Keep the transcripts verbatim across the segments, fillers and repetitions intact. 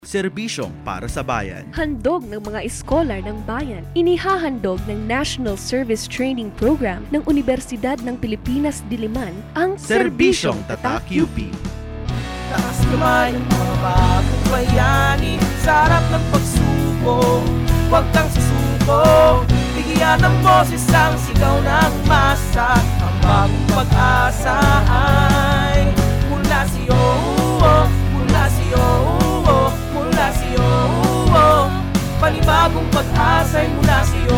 Serbisyong para sa bayan. Handog ng mga eskolar ng bayan. Inihahandog ng National Service Training Program ng Universidad ng Pilipinas Diliman ang Serbisyong Tatak U P. Taas kamay ang mga bagong bayani sa harap ng pagsubok. Huwag kang susuko. Bigyan ng boses ang sigaw ng masa. Ang bagong pag-asa ay mula sa iyo, mula sa iyo, mula sa iyo. Panibagong pag-asa ay mula sa iyo.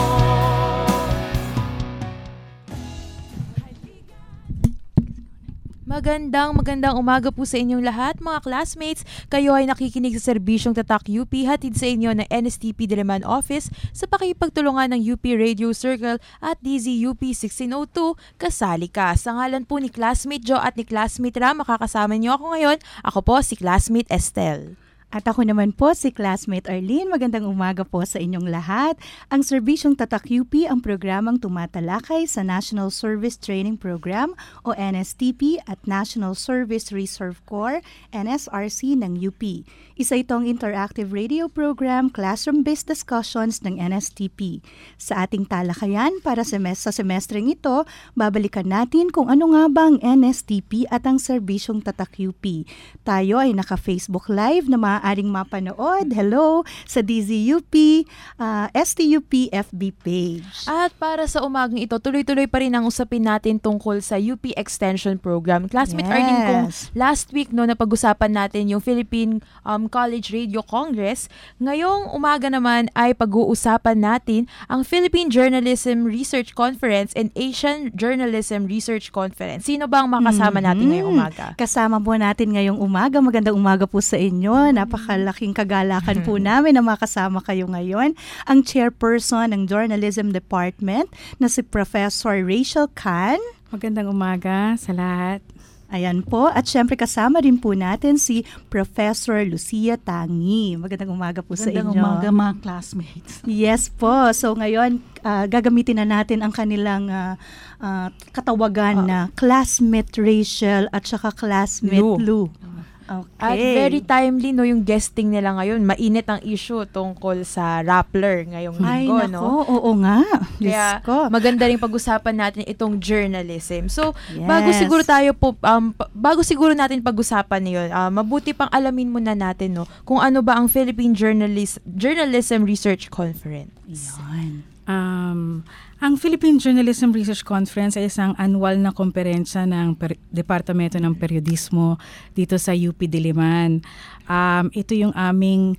Magandang magandang umaga po sa inyong lahat mga classmates. Kayo ay nakikinig sa Serbisyong Tatak U P, hatid sa inyo ng N S T P Diliman Office sa pakipagtulungan ng U P Radio Circle at D Z U P sixteen oh two. Kasali ka. Sa ngalan po ni Classmate Joe at ni Classmate Ram, makakasama niyo ako ngayon. Ako po si Classmate Estelle. At ako naman po si Classmate Arlene. Magandang umaga po sa inyong lahat. Ang Serbisyong Tatak U P ang programang tumatalakay sa National Service Training Program o N S T P at National Service Reserve Corps N S R C ng U P. Isa itong interactive radio program, classroom-based discussions ng N S T P. Sa ating talakayan para sa semestreng ito, babalikan natin kung ano nga ba ang N S T P at ang Serbisyong Tatak U P. Tayo ay naka-Facebook Live na maaaring mapanood. Hello sa D Z U P, uh, S T U P F B page. At para sa umagang ito, tuloy-tuloy pa rin ang usapin natin tungkol sa U P Extension Program. Classmate Yes. Arlene, kung last week no, napag-usapan natin yung Philippine um, College Radio Congress, ngayong umaga naman ay pag-uusapan natin ang Philippine Journalism Research Conference and Asian Journalism Research Conference. Sino ba ang makasama natin Mm-hmm. ngayong umaga? Kasama po natin ngayong umaga. Magandang umaga po sa inyo. Napakalaking kagalakan po namin na makasama kayo ngayon. Ang chairperson ng Journalism Department na si Professor Rachel Khan. Magandang umaga sa lahat. Ayan po. At syempre kasama rin po natin si Professor Lucia Tangi. Magandang umaga po sa inyo. Magandang umaga mga classmates. Yes po. So ngayon, uh, gagamitin na natin ang kanilang uh, uh, katawagan uh, na Classmate Rachel at saka Classmate Lou. Lou. Okay. At very timely no yung guesting nila ngayon. Mainit ang issue tungkol sa Rappler ngayong Ay, linggo, nako, no? oo nga. Diyos Kaya ko. maganda rin pag-usapan natin itong journalism. So, Yes. bago siguro tayo po um, pa- bago siguro natin pag-usapan 'yon, uh, mabuti pang alamin muna natin no kung ano ba ang Philippine Journalist Journalism Research Conference. Yan. Um, ang Philippine Journalism Research Conference ay isang annual na komperensya ng per- Departamento ng Periodismo dito sa U P Diliman. Um, ito yung aming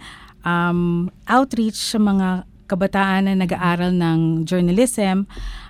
um, outreach sa mga kabataan na nag-aaral ng journalism,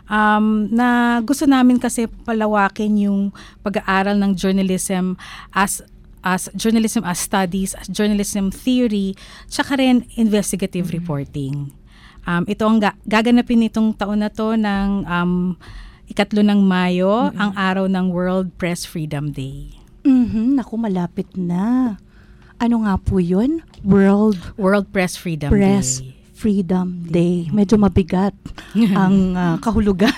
um, na gusto namin kasi palawakin yung pag-aaral ng journalism as as journalism as studies, as journalism theory, tsaka rin investigative reporting. Um, ito ang ga- gaganapin itong taon na to ng um, ikatlo ng Mayo, mm-hmm. ang araw ng World Press Freedom Day. Mhm, naku, malapit na. Ano nga po 'yun? World World Press Freedom Press Day. Freedom Day. Medyo mabigat ang uh, kahulugan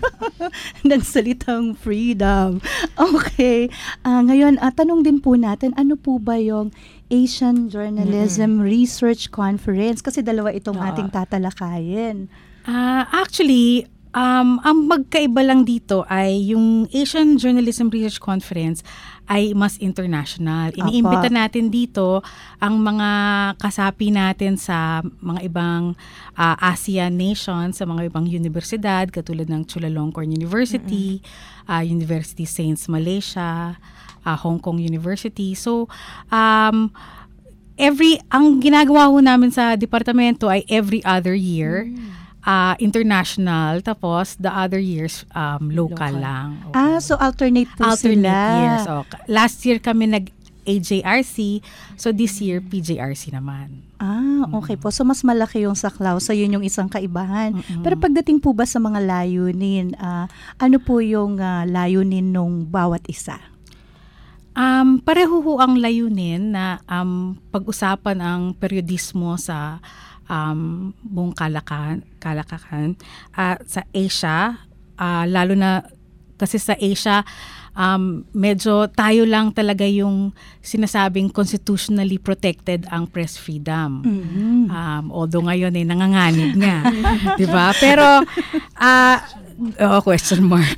ng salitang freedom. Okay. Uh, ngayon, uh, tanong din po natin, ano po ba yung Asian Journalism mm-hmm. Research Conference? Kasi dalawa itong uh, ating tatalakayin. Uh, actually, um, ang magkaiba lang dito ay yung Asian Journalism Research Conference ay mas international. Iniimbita natin dito ang mga kasapi natin sa mga ibang uh, ASEAN nations, sa mga ibang universidad katulad ng Chulalongkorn University, mm-hmm. uh, University Saints Malaysia, uh, Hong Kong University. So, um, every ang ginagawa ho namin sa departamento ay every other year. Mm. Uh, international, tapos the other years um, local, local lang. Okay. Ah, so alternate po alternate sila. years. So, last year kami nag-A J R C, so this year P J R C naman. Ah, okay mm-hmm. po. So mas malaki yung saklaw. So yun yung isang kaibahan. Mm-hmm. Pero pagdating po ba sa mga layunin, uh, ano po yung uh, layunin nung bawat isa? Um, pareho ho ang layunin na um, pag-usapan ang periodismo sa um, buong kalakahan, kalakahan uh, sa Asia, uh, lalo na kasi sa Asia um, medyo tayo lang talaga yung sinasabing constitutionally protected ang press freedom. Mhm. Um, although ngayon ay nanganganib nga. Di ba? Pero, ah, oh, question mark.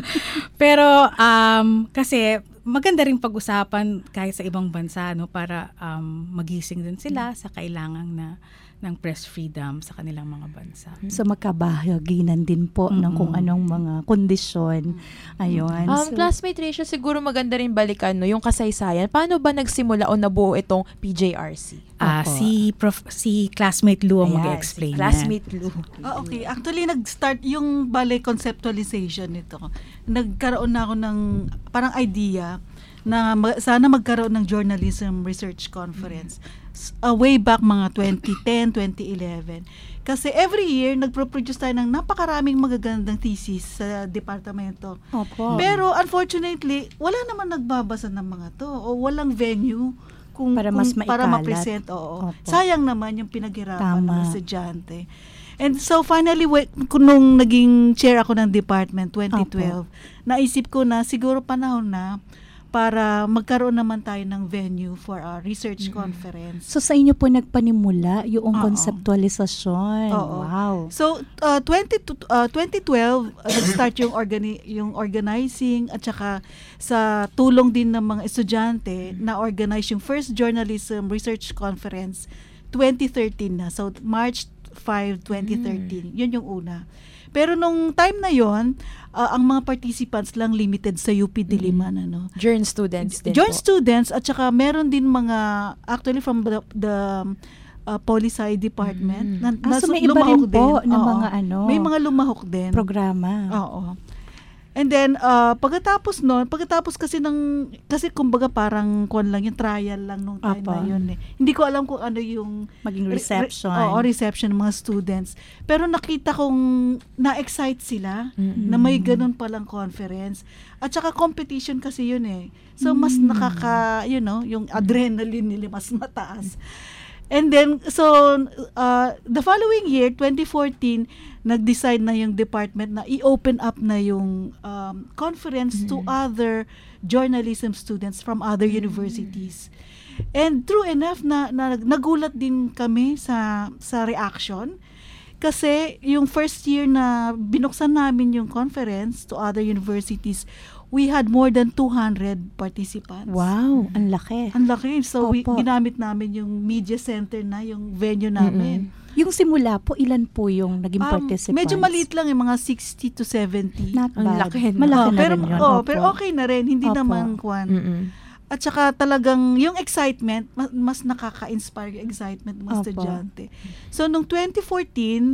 Pero, um, kasi, maganda rin pag-usapan kahit sa ibang bansa, no, para um, magising din sila sa kailangan na ng press freedom sa kanilang mga bansa. So magkabahaginan din po ng kung anong mga kondisyon. Ayun. Um, So, classmate Rachel, siguro maganda rin balikan no, yung kasaysayan. Paano ba nagsimula o nabuo itong P J R C? Ah, Opo. si prof, si classmate Lou ang Ayan, mag-explain. si Classmate Lou. Ah, okay. Actually, nag-start yung bale conceptualization nito. Nagkaroon na ako ng parang idea na ma- sana magkaroon ng journalism research conference. S- uh, way back mga twenty ten, twenty eleven. Kasi every year, nagpro-produce tayo ng napakaraming magagandang thesis sa departamento. Opo. Pero unfortunately, wala naman nagbabasa ng mga to o walang venue kung Para kung- mas para maikalat. ma-present. Oo. Opo. Sayang naman yung pinaghirapan ng Tama. estudyante. And so finally, we- kung nung naging chair ako ng department twenty twelve, naisip ko na siguro panahon na para magkaroon naman tayo ng venue for our research conference. So sa inyo po nagpanimula yung Oo. konseptualisasyon. Oo. Wow. So uh, twenty to- uh, twenty twelve uh, nag-start yung organi- yung organizing at saka sa tulong din ng mga estudyante na organize yung first journalism research conference twenty thirteen na. So March fifth, twenty thirteen. Yun yung una. Pero nung time na yon, uh, ang mga participants lang limited sa U P Diliman, ano. Joint students din Joint po. students at saka meron din mga actually from the, the uh, Poli-Sci department. Na, Ah, so nasu- may iba lumahok rin po din. na Oo. mga ano, May mga lumahok din. programa. Oo. And then uh, pagkatapos noon, pagkatapos kasi ng kasi kumbaga parang kuan lang yung trial lang nung time Apa. na yun eh. Hindi ko alam kung ano yung Maging re- reception. re- oo, reception ng mga students. Pero nakita kong na-excite sila Mm-mm. na may ganun palang conference. At saka competition kasi yun eh. So mas nakaka, you know, yung adrenaline nila mas mataas. And then, so, uh, the following year, twenty fourteen, nag-decide na yung department na i-open up na yung um, conference to other journalism students from other universities. And true enough, na, na nagulat din kami sa sa reaction. Kasi yung first year na binuksan namin yung conference to other universities, we had more than two hundred participants. Wow, ang laki. Ang laki. So, we, Opo. ginamit namin yung media center na, yung venue namin. Yung simula po, ilan po yung naging Um, participants? medyo maliit lang yung mga sixty to seventy. Not Ang bad. laki, no? Malaki Oh, na pero, rin yun. oh, Opo. pero okay na rin. Hindi Opo. naman kwan. Mm-mm. At saka talagang yung excitement, mas, mas nakaka-inspire yung excitement ng mga Opo. estudyante. So, nung twenty fourteen,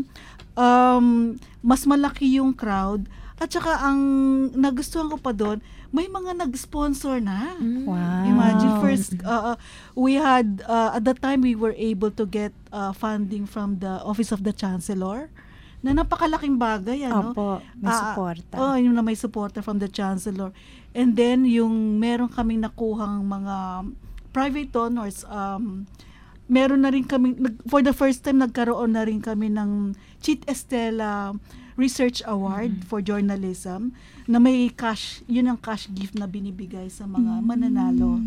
um, mas malaki yung crowd. At saka ang nagustuhan ko pa doon, may mga nag-sponsor na. Wow. Imagine first, uh, uh, we had, uh, at that time we were able to get uh, funding from the Office of the Chancellor na napakalaking bagay, ano? Opo, may Ah, suporta. Oh, yung na may supporter from the Chancellor. And then, yung meron kaming nakuhang mga private donors, um, meron na rin kami, nag- for the first time, nagkaroon na rin kami ng Cheat Estela Research Award for Journalism na may cash, yun ang cash gift na binibigay sa mga mananalo.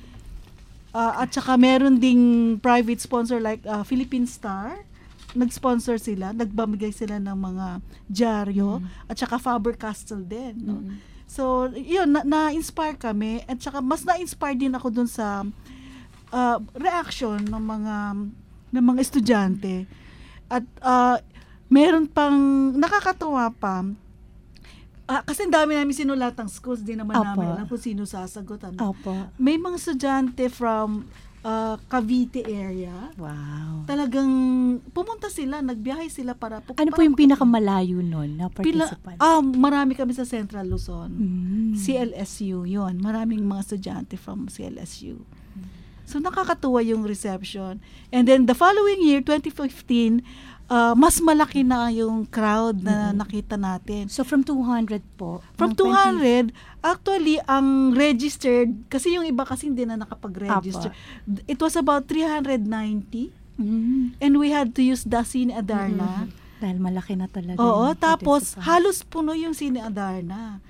Ah, at saka meron ding private sponsor like uh, Philippine Star, nag-sponsor sila, nagbamigay sila ng mga dyaryo, at saka Faber-Castell din. No? So, yun, na- na-inspire kami, at saka mas na-inspire din ako dun sa uh, reaction ng mga ng mga estudyante. At uh, meron pang nakakatuwa pa. Ah, kasi ang dami namin sinulatang schools, di naman Apo. namin alam kung sino sasagot. Ano. Opo. May mga estudyante from uh, Cavite area. Wow. Talagang pumunta sila, nagbiyahe sila para pu- Ano po para yung makapag- pinakamalayo nun na Pila, participants? ah, marami kami sa Central Luzon. Mm. C L S U, yun. Maraming mga estudyante from C L S U. So, nakakatuwa yung reception. And then, the following year, twenty fifteen, uh, mas malaki na yung crowd na nakita natin. So from two hundred po? From ng two twenty hundred, actually, ang registered, kasi yung iba kasi hindi na nakapag-register. It was about three hundred ninety. Mm. And we had to use the Cine Adarna. Dahil malaki na talaga. Oo, yung tapos participants. halos puno yung Cine Adarna.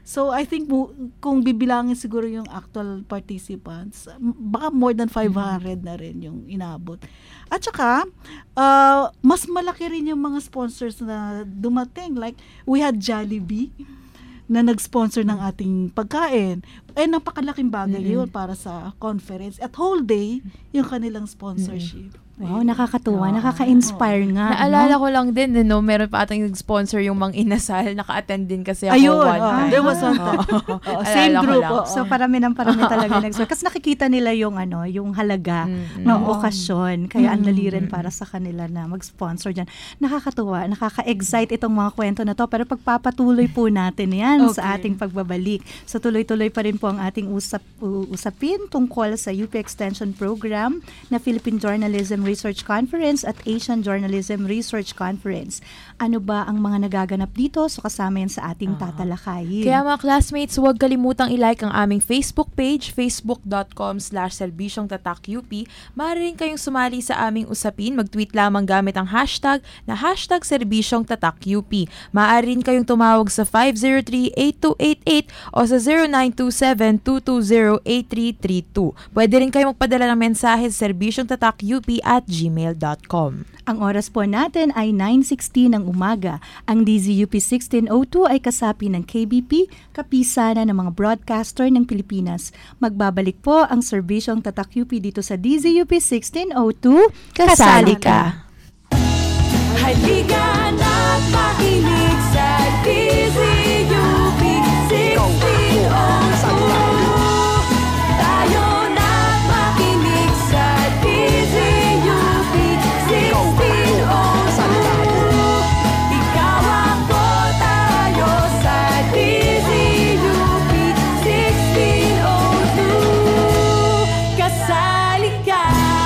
So I think mo, kung bibilangin siguro yung actual participants, m- baka more than five hundred na rin yung inabot. At saka, uh, mas malaki rin yung mga sponsors na dumating. Like, we had Jollibee na nag-sponsor ng ating pagkain. Eh, napakalaking bagay Mm-mm. yun para sa conference. At whole day, yung kanilang sponsorship. Wow, nakakatuwa, nakaka-inspire nga. Naalala no? ko lang din, no, meron pa atang nag-sponsor yung Mang Inasal. Naka-attend din kasi ako Ayun, one oh, time. there was one time. Oo. Oo, same Alala ko group. lang. oo. So parami ng parami talaga nag kasi nakikita nila yung ano, yung halaga Mm-mm. ng Oo. okasyon. Kaya ang dali rin Mm-mm. para sa kanila na mag-sponsor diyan. Nakakatuwa, nakaka-excite itong mga kwento na to, pero pagpapatuloy po natin 'yan Okay. sa ating pagbabalik. So tuloy-tuloy pa rin po ang ating usap u- usapin tungkol sa U P Extension Program na Philippine Journalism Research Conference at Asian Journalism Research Conference. Ano ba ang mga nagaganap dito? So kasama yan sa ating tatalakayin. Kaya mga classmates, huwag kalimutang i-like ang aming Facebook page, facebook.com slash serbisyong tatak UP. Maaari rin kayong sumali sa aming usapin. Mag-tweet lamang gamit ang hashtag na hashtag serbisyong tatak UP. Maaari rin kayong tumawag sa five zero three, eight two eight eight o sa zero nine two seven, two two zero, eight three three two. Pwede rin kayong magpadala ng mensahe sa serbisyong tatak UP at gmail dot com. Ang oras po natin ay nine sixteen ng umaga. Ang D Z U P sixteen oh two ay kasapi ng K B P, kapisanan ng mga broadcaster ng Pilipinas. Magbabalik po ang serbisyong tatak U P dito sa D Z U P sixteen oh two. Kasali ka! Halika na't makinig sa D Z U P sixteen oh two. Tayo na't makinig sa D Z U P sixteen oh two. Ikaw ako, tayo sa D Z U P sixteen oh two. Kasali ka!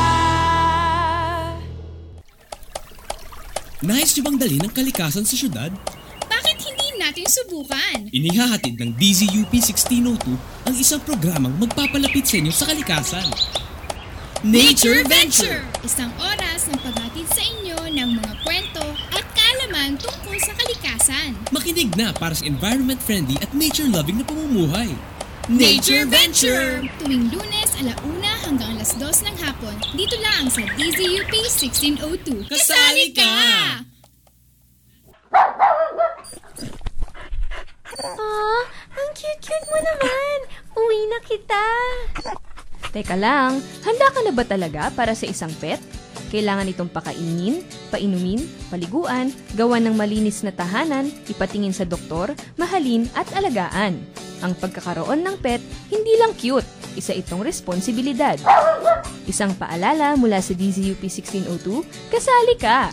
Nais niyo bang dali ng kalikasan sa syudad? Bakit hindi natin subukan? Inihahatid ng D Z U P sixteen oh two ang isang programang magpapalapit sa inyo sa kalikasan. Nature Venture! Isang oras ng paghatid sa inyo ng mga kwento at kaalaman tungkol sa kalikasan. Makinig na para sa environment-friendly at nature-loving na pamumuhay. Nature Venture! Tuwing Lunes, alauna hanggang alas dos ng hapon, dito lang sa D Z U P sixteen oh two. Kasali ka! Ah, ang cute-cute mo naman. Uwi na kita. Teka lang, handa ka na ba talaga para sa isang pet? Kailangan itong pakainin, painumin, paliguan, gawan ng malinis na tahanan, ipatingin sa doktor, mahalin at alagaan. Ang pagkakaroon ng pet, hindi lang cute, isa itong responsibilidad. Isang paalala mula sa D Z U P sixteen oh two, kasali ka!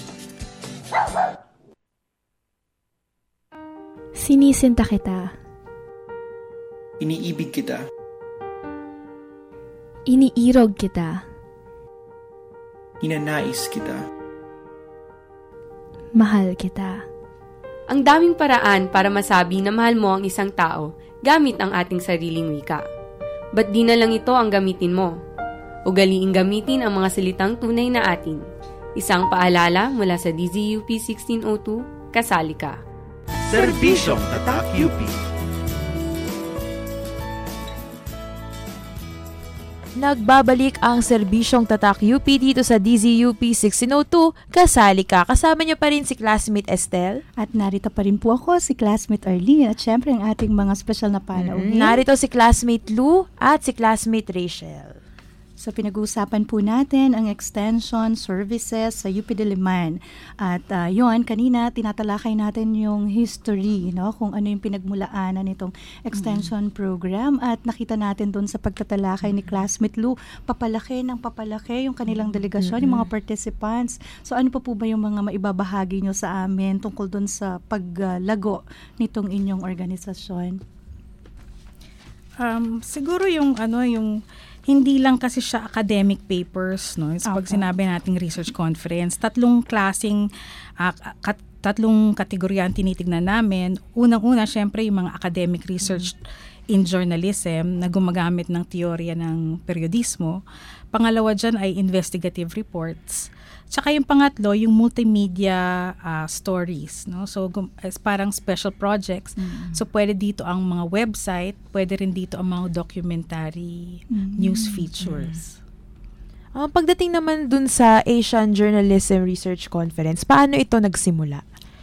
Sinisinta kita. Iniibig kita. Iniirog kita. Ninanais kita. Mahal kita. Ang daming paraan para masabi na mahal mo ang isang tao gamit ang ating sariling wika. Ba't di na lang ito ang gamitin mo? Ugaliing gamitin ang mga salitang tunay na atin. Isang paalala mula sa D Z U P sixteen oh two, kasali ka. Serbisyong tatak U P. Nagbabalik ang serbisyong tatak U P dito sa D Z U P sixteen oh two, kasali ka. Kasama niyo pa rin si classmate Estel. At narito pa rin po ako, si classmate Arlene, at syempre ang ating mga special na panauhin. Mm, narito si classmate Lou at si classmate Rachel. So pinag-uusapan po natin ang extension services sa U P Diliman. At uh, yon kanina tinatalakay natin yung history, no, kung ano yung pinagmulaanan nitong extension mm-hmm. program, at nakita natin doon sa pagtatalakay ni classmate Lou, papalaki ng papalaki yung kanilang delegasyon, mm-hmm. yung mga participants. So ano pa po ba yung mga maibabahagi nyo sa amin tungkol doon sa paglago nitong inyong organisasyon? Um, siguro yung ano yung hindi lang kasi siya academic papers, no? So, pag sinabi nating research conference, tatlong klaseng uh, kat- tatlong kategorya ang tinitignan namin. Unang-una, syempre, yung mga academic research in journalism na gumagamit ng teorya ng periodismo. Pangalawa dyan ay investigative reports. Tsaka yung pangatlo, yung multimedia uh, stories. No? So, gum- parang special projects. Mm-hmm. So, pwede dito ang mga website, pwede rin dito ang mga documentary mm-hmm. news features. Mm-hmm. Uh, pagdating naman dun sa Asian Journalism Research Conference, paano ito nagsimula?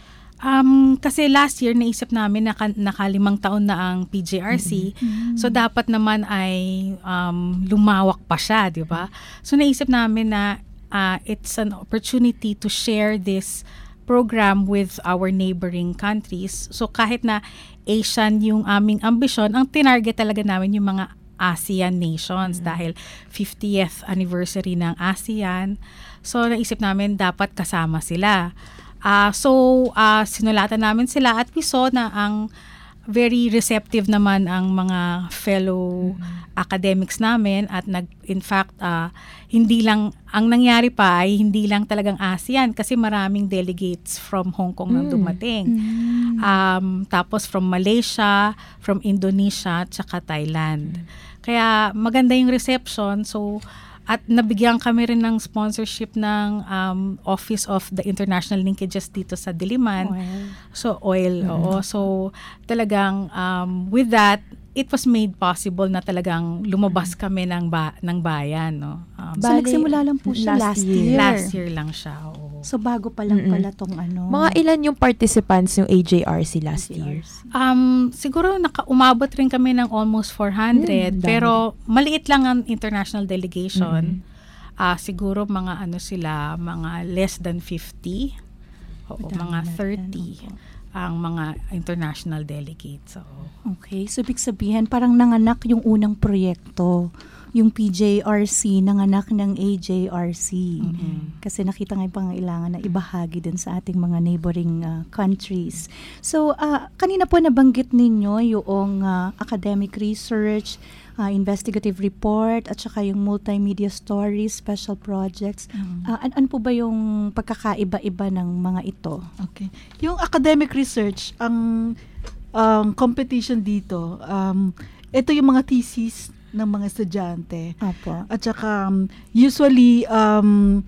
Um, kasi last year, naisip namin na naka, nakalimang taon na ang P J R C. Mm-hmm. So, dapat naman ay um, lumawak pa siya, di ba? So, naisip namin na Uh, it's an opportunity to share this program with our neighboring countries. So kahit na Asian yung aming ambisyon, ang tinarget talaga namin yung mga ASEAN nations mm-hmm. dahil fiftieth anniversary ng ASEAN. So naisip namin dapat kasama sila. Uh, so uh, sinulatan namin sila at we saw na ang very receptive naman ang mga fellow mm-hmm. academics namin at nag in fact uh, hindi lang ang nangyari pa ay hindi lang talagang ASEAN kasi maraming delegates from Hong Kong mm-hmm. nang dumating. Mm-hmm. Um, tapos from Malaysia, from Indonesia, tsaka Thailand. Mm-hmm. Kaya maganda yung reception. So at nabigyan kami rin ng sponsorship ng um, Office of the International Linkages dito sa Diliman. Oil. So, oil. Mm-hmm. Oo. So, talagang um, with that, it was made possible na talagang lumabas kami ng, ba- ng bayan. No? Um, so, Bali, nagsimula lang po siya last, last year. year. Last year lang siya. Oo. So, bago pa lang mm-hmm. pala tong ano. Mga ilan yung participants yung A J R C last A J R C. Year? Um, siguro naka, umabot rin kami ng almost four hundred. Mm, pero maliit lang ang international delegation. Mm-hmm. Uh, siguro mga ano sila, mga less than fifty. Oo, mga thirty. Ang mga international delegates. So. Okay, so ibig sabihin parang nanganak yung unang proyekto, yung P J R C, nanganak ng A J R C. Mm-hmm. Kasi nakita nga yung pangailangan na ibahagi din sa ating mga neighboring uh, countries. So, uh, kanina po nabanggit ninyo yung uh, academic research, uh, investigative report, at saka yung multimedia stories, special projects. Mm-hmm. Uh, an- ano po ba yung pagkakaiba-iba ng mga ito? Okay. Yung academic research, ang um, competition dito, um, ito yung mga thesis ng mga estudyante. Apo. At saka um, usually um,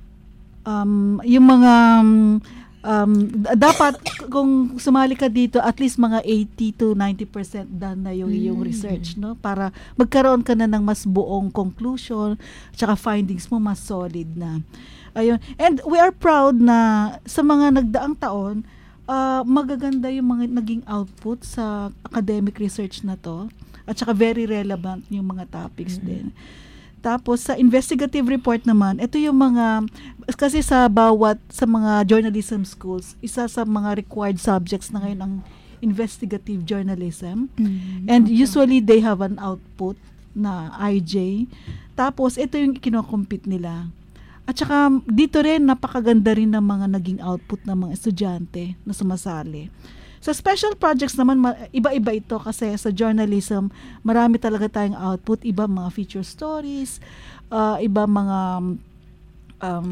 um, yung mga um, dapat kung sumali ka dito at least mga eighty to ninety percent done na yung iyong mm. research, no, para magkaroon ka na ng mas buong conclusion at saka findings mo mas solid na. Ayun. And we are proud na sa mga nagdaang taon uh, magaganda yung mga naging output sa academic research na to. At saka very relevant yung mga topics mm-hmm. din. Tapos sa investigative report naman, ito yung mga, kasi sa bawat, sa mga journalism schools, isa sa mga required subjects na ngayon ang investigative journalism. Mm-hmm. And usually they have an output na I J. Tapos ito yung kinocompete nila. At saka dito rin, napakaganda rin ng mga naging output ng mga estudyante na sumasali. Sa special projects naman, iba-iba ito kasi sa journalism, marami talaga tayong output. Iba mga feature stories, uh, iba mga um,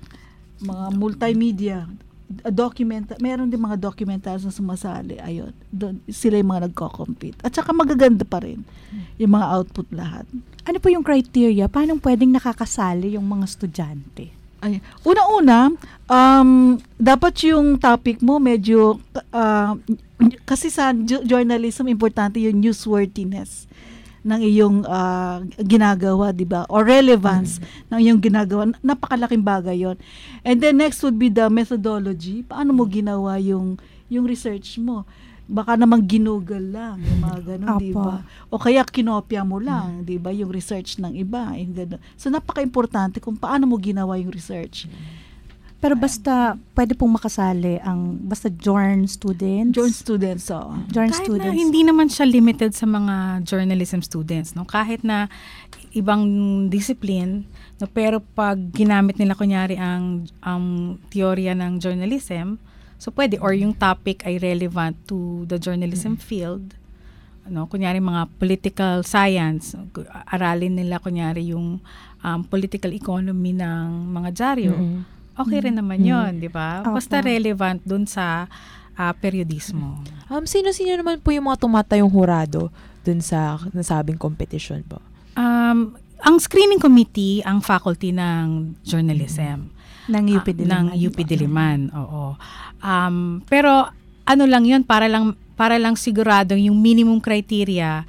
mga multimedia, document, meron din mga documentaries na sumasali. Ayun, doon, sila yung mga nagko-compete. At saka magaganda pa rin yung mga output lahat. Ano po yung criteria? Paano pwedeng nakakasali yung mga estudyante? Ay, una-una, um, dapat yung topic mo medyo, uh, kasi sa journalism, importante yung newsworthiness ng iyong uh, ginagawa, di ba? Or relevance mm-hmm. ng iyong ginagawa. Napakalaking bagay yon. And then next would be the methodology. Paano mo ginawa yung, yung research mo? Baka namang ginugal lang, yung mga ganun, di ba? O kaya kinopya mo lang, mm. di ba? Yung research ng iba. Yung ganun. So, napaka-importante kung paano mo ginawa yung research. Pero basta, pwede pong makasali ang, basta journ students? Journ students, so. Journ Kahit students. na hindi naman siya limited sa mga journalism students, no? Kahit na ibang discipline, no? Pero pag ginamit nila kunyari ang, ang teorya ng journalism, so pwede, or yung topic ay relevant to the journalism mm-hmm. field. Ano, kunyari mga political science, aralin nila kunyari yung um, political economy ng mga dyaryo. Mm-hmm. Okay rin naman mm-hmm. 'yon, 'di ba? Basta okay. relevant dun sa uh, periodismo. Um sino-sino naman po yung mga tumatayong hurado dun sa nasabing competition po? Um, ang screening committee, ang faculty ng journalism. Ng U P Diliman. Uh, ng U P Diliman, oo. Um, pero ano lang yun, para lang, para lang sigurado yung minimum criteria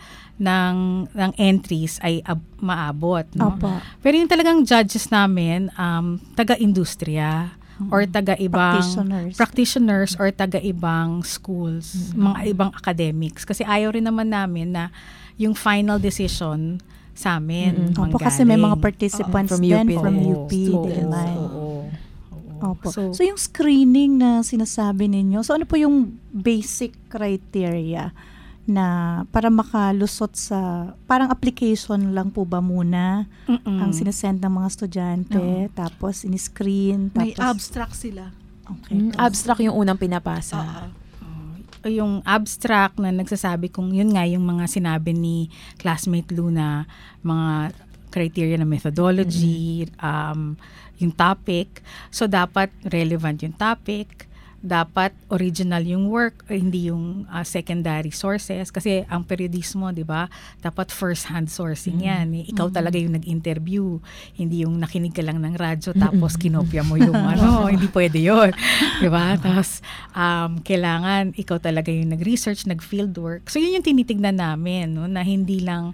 ng, ng entries ay ab, maabot. No? Opo. Pero yung talagang judges namin, um, taga-industriya, or taga-ibang practitioners. practitioners or taga-ibang schools, mm-hmm. mga ibang academics. Kasi ayaw rin naman namin na yung final decision sa amin. Mm-hmm. Opo, kasi may mga participants uh, from din U P from din. U P Diliman. Oo. Oo. Opo. So, so yung screening na sinasabi ninyo, so ano po yung basic criteria na para makalusot sa, parang application lang po ba muna Mm-mm. ang sinesend ng mga estudyante, no. tapos in-screen, tapos... May abstract sila. Okay. Mm, abstract yung unang pinapasa. Uh-huh. Yung abstract na nagsasabi kung yun nga yung mga sinabi ni classmate Luna, mga criteria na methodology, mm-hmm. um, yung topic. So, dapat relevant yung topic. Dapat original yung work, hindi yung uh, secondary sources. Kasi ang periodismo, di ba, dapat first-hand sourcing mm-hmm. yan. Eh. Ikaw mm-hmm. talaga yung nag-interview. Hindi yung nakinig ka lang ng radyo tapos mm-hmm. kinopya mo yung ano. Hindi pwede yun. Di ba? Tapos, um, kailangan ikaw talaga yung nag-research, nag-fieldwork. So, yun yung tinitignan namin, no? Na hindi lang,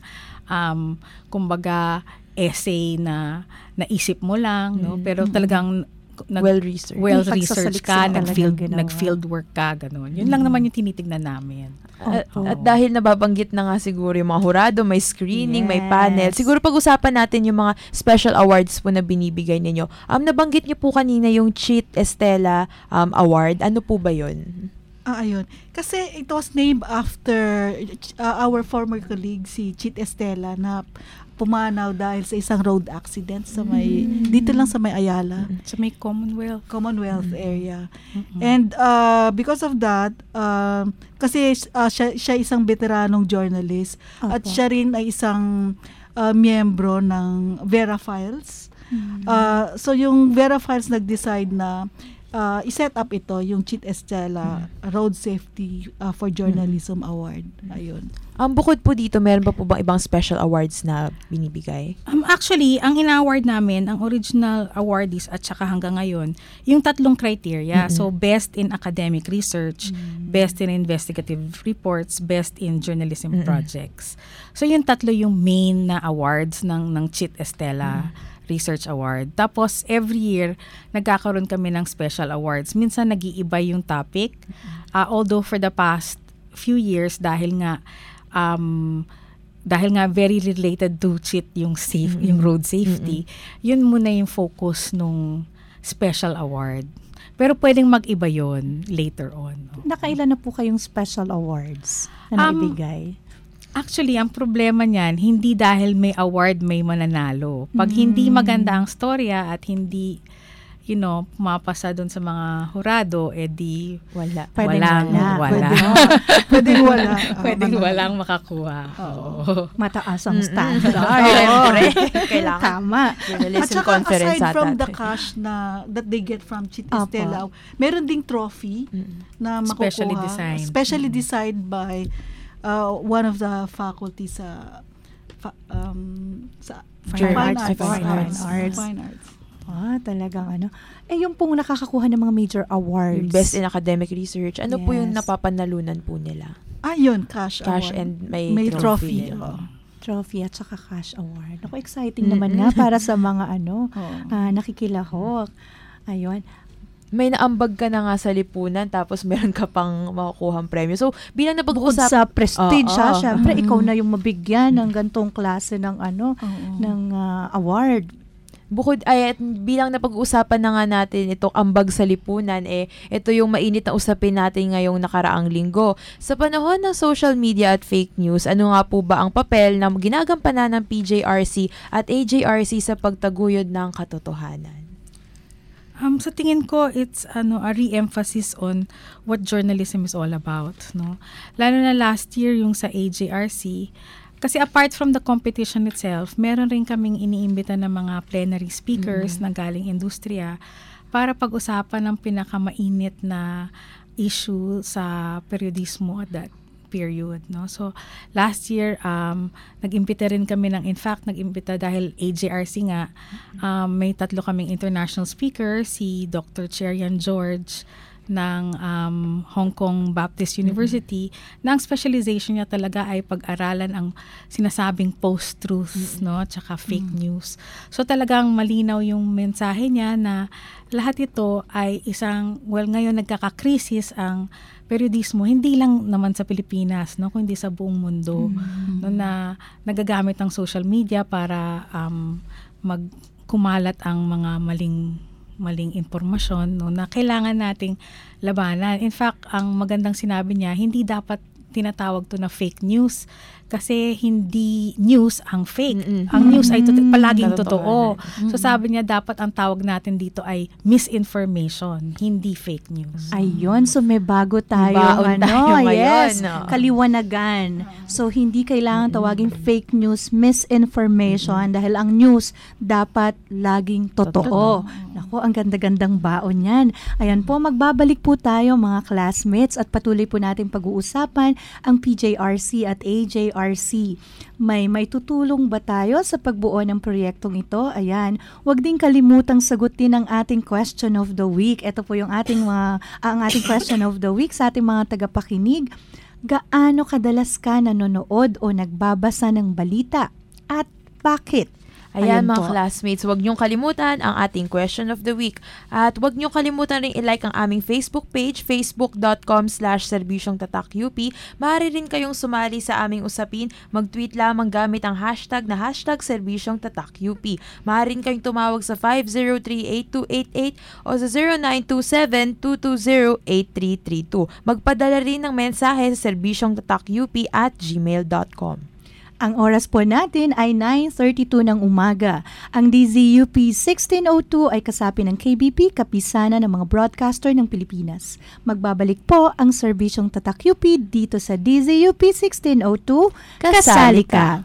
um, kumbaga, essay na naisip mo lang, no? Pero talagang nag, well-researched. Well-researched ka, nag-field, nag-field work ka, gano'n. Yun mm-hmm. lang naman yung tinitignan namin. At, at dahil nababanggit na nga siguro yung mga hurado, may screening, yes. may panel. Siguro pag-usapan natin yung mga special awards po na binibigay ninyo. Um, nabanggit niyo po kanina yung Cheat Estela um, Award. Ano po ba yun? Ah, ayun. Kasi it was named after uh, our former colleague, si Cheat Estela, na pumanaw dahil sa isang road accident sa may mm. dito lang sa may Ayala, sa may Commonwealth Commonwealth mm. area. Mm-hmm. And uh, because of that, uh, kasi uh, siya, siya isang veteranong journalist okay. at siya rin ay isang uh, miyembro ng Vera Files. Mm-hmm. Uh, so yung Vera Files nag-decide na uh, i-set up ito, yung Cheat Estela mm-hmm. Road Safety uh, for Journalism mm-hmm. Award. Ayun. Ang um, bukod po dito, meron pa po bang ibang special awards na binibigay? Um, actually, ang ina-award namin, ang original awardees at saka hanggang ngayon, yung tatlong criteria. Mm-hmm. So, best in academic research, mm-hmm. best in investigative reports, best in journalism mm-hmm. projects. So, yung tatlo yung main na awards ng, ng Cheat Estela mm-hmm. Research Award. Tapos, every year, nagkakaroon kami ng special awards. Minsan, nag-iiba yung topic. Uh, although, for the past few years, dahil nga, um, dahil nga very related to cheat yung safe, mm-hmm. yung road safety, mm-hmm. yun muna yung focus nung special award. Pero pwedeng mag-iba yun later on. Nakailan na po kayong special awards na naibigay? Um, Actually, ang problema niyan, hindi dahil may award may mananalo. Pag mm. hindi maganda ang storya at hindi, you know, pumapasa doon sa mga hurado, edi wala. Pwedeng walang wala. wala. Pwedeng wala. Pwedeng walang makakuha. Oo. Mataas ang standard. Siyempre. Kailangan. Tama. At saka aside from the cash na that they get from Cheat Estela, meron ding trophy mm. na makukuha. Specially designed. Specially mm. designed by Uh, one of the faculty sa fa, um, sa fine, fine, arts, arts, fine, fine arts. arts. Fine arts. Ah, talagang ano. Eh, yung pong nakakakuha ng mga major awards. Yung best in academic research. Ano yes. po yung napapanalunan po nila? Ah, yun. Cash, cash award. and may, may trophy. trophy. Oh. Trophy at saka cash award. Ako, exciting mm-hmm. naman nga para sa mga ano, oh. uh, nakikilahok. Ayun. May naambag ka na nga sa lipunan tapos meron ka pang makukuhang premyo. So, bilang Bukod napag-usap... sa prestige, oh, ha, oh. syempre, Mm-hmm. ikaw na yung mabigyan ng gantong klase ng ano, oh. ng uh, award. Bukod ay at bilang napag-uusapan na nga natin itong ambag sa lipunan, eh ito yung mainit na usapin natin ngayong nakaraang linggo. Sa panahon ng social media at fake news, ano nga po ba ang papel na ginagampanan ng P J R C at A J R C sa pagtaguyod ng katotohanan? Um, sa tingin ko, it's ano a re-emphasis on what journalism is all about, no? Lalo na last year yung sa A J R C, kasi apart from the competition itself, meron rin kaming iniimbita ng mga plenary speakers mm-hmm. na galing industriya para pag-usapan ng pinakamainit na issue sa periodismo at that period, no? So last year um nag-imbita rin kami ng, in fact nag-imbita dahil A J R C nga, um, may tatlo kaming international speaker, si Doctor Cherian George ng um, Hong Kong Baptist University, mm-hmm. na ang specialization niya talaga ay pag-aralan ang sinasabing post-truth, mm-hmm. no, tsaka fake mm-hmm. news. So talagang malinaw yung mensahe niya na lahat ito ay isang, well, ngayon nagkakakrisis ang periodismo, hindi lang naman sa Pilipinas, no, kundi sa buong mundo, mm-hmm. no, na nagagamit ang social media para um, magkumalat ang mga maling maling impormasyon, no, na kailangan nating labanan. In fact, ang magandang sinabi niya, hindi dapat tinatawag to na fake news kasi hindi news ang fake. Mm-mm. Ang news ay tot- palaging mm-hmm. totoo. Mm-hmm. So sabi niya, dapat ang tawag natin dito ay misinformation, hindi fake news. Ayun, so may bago tayo. Baon ano, tayo yes, no? Kaliwanagan. So hindi kailangan tawagin fake news, misinformation, mm-hmm. dahil ang news dapat laging totoo. Nako, ang ganda-gandang baon yan. Ayan po, magbabalik po tayo mga classmates at patuloy po natin pag-uusapan ang P J R C at A J R C. May may tutulong ba tayo sa pagbuo ng proyektong ito? Ayan, huwag din kalimutang sagutin ang ating question of the week. Ito po yung ating mga ang ating question of the week sa ating mga tagapakinig. Gaano kadalas ka nanonood o nagbabasa ng balita at bakit? Ayan, Ayan mga po. classmates, huwag niyong kalimutan ang ating question of the week. At huwag niyong kalimutan rin i-like ang aming Facebook page, facebook.com slash serbisyong tatak UP. Maaari rin kayong sumali sa aming usapin. Mag-tweet lamang gamit ang hashtag na hashtag serbisyong tatak UP. Maaari rin kayong tumawag sa five zero three, eight two eight eight o sa zero nine two seven, two two zero, eight three three two. Magpadala rin ng mensahe sa serbisyong tatak UP at gmail dot com. Ang oras po natin ay nine thirty-two ng umaga. Ang D Z U P sixteen oh two ay kasapi ng K B P, kapisanan ng mga broadcaster ng Pilipinas. Magbabalik po ang serbisyong Tatak U P dito sa D Z U P sixteen oh two, Kasali Ka!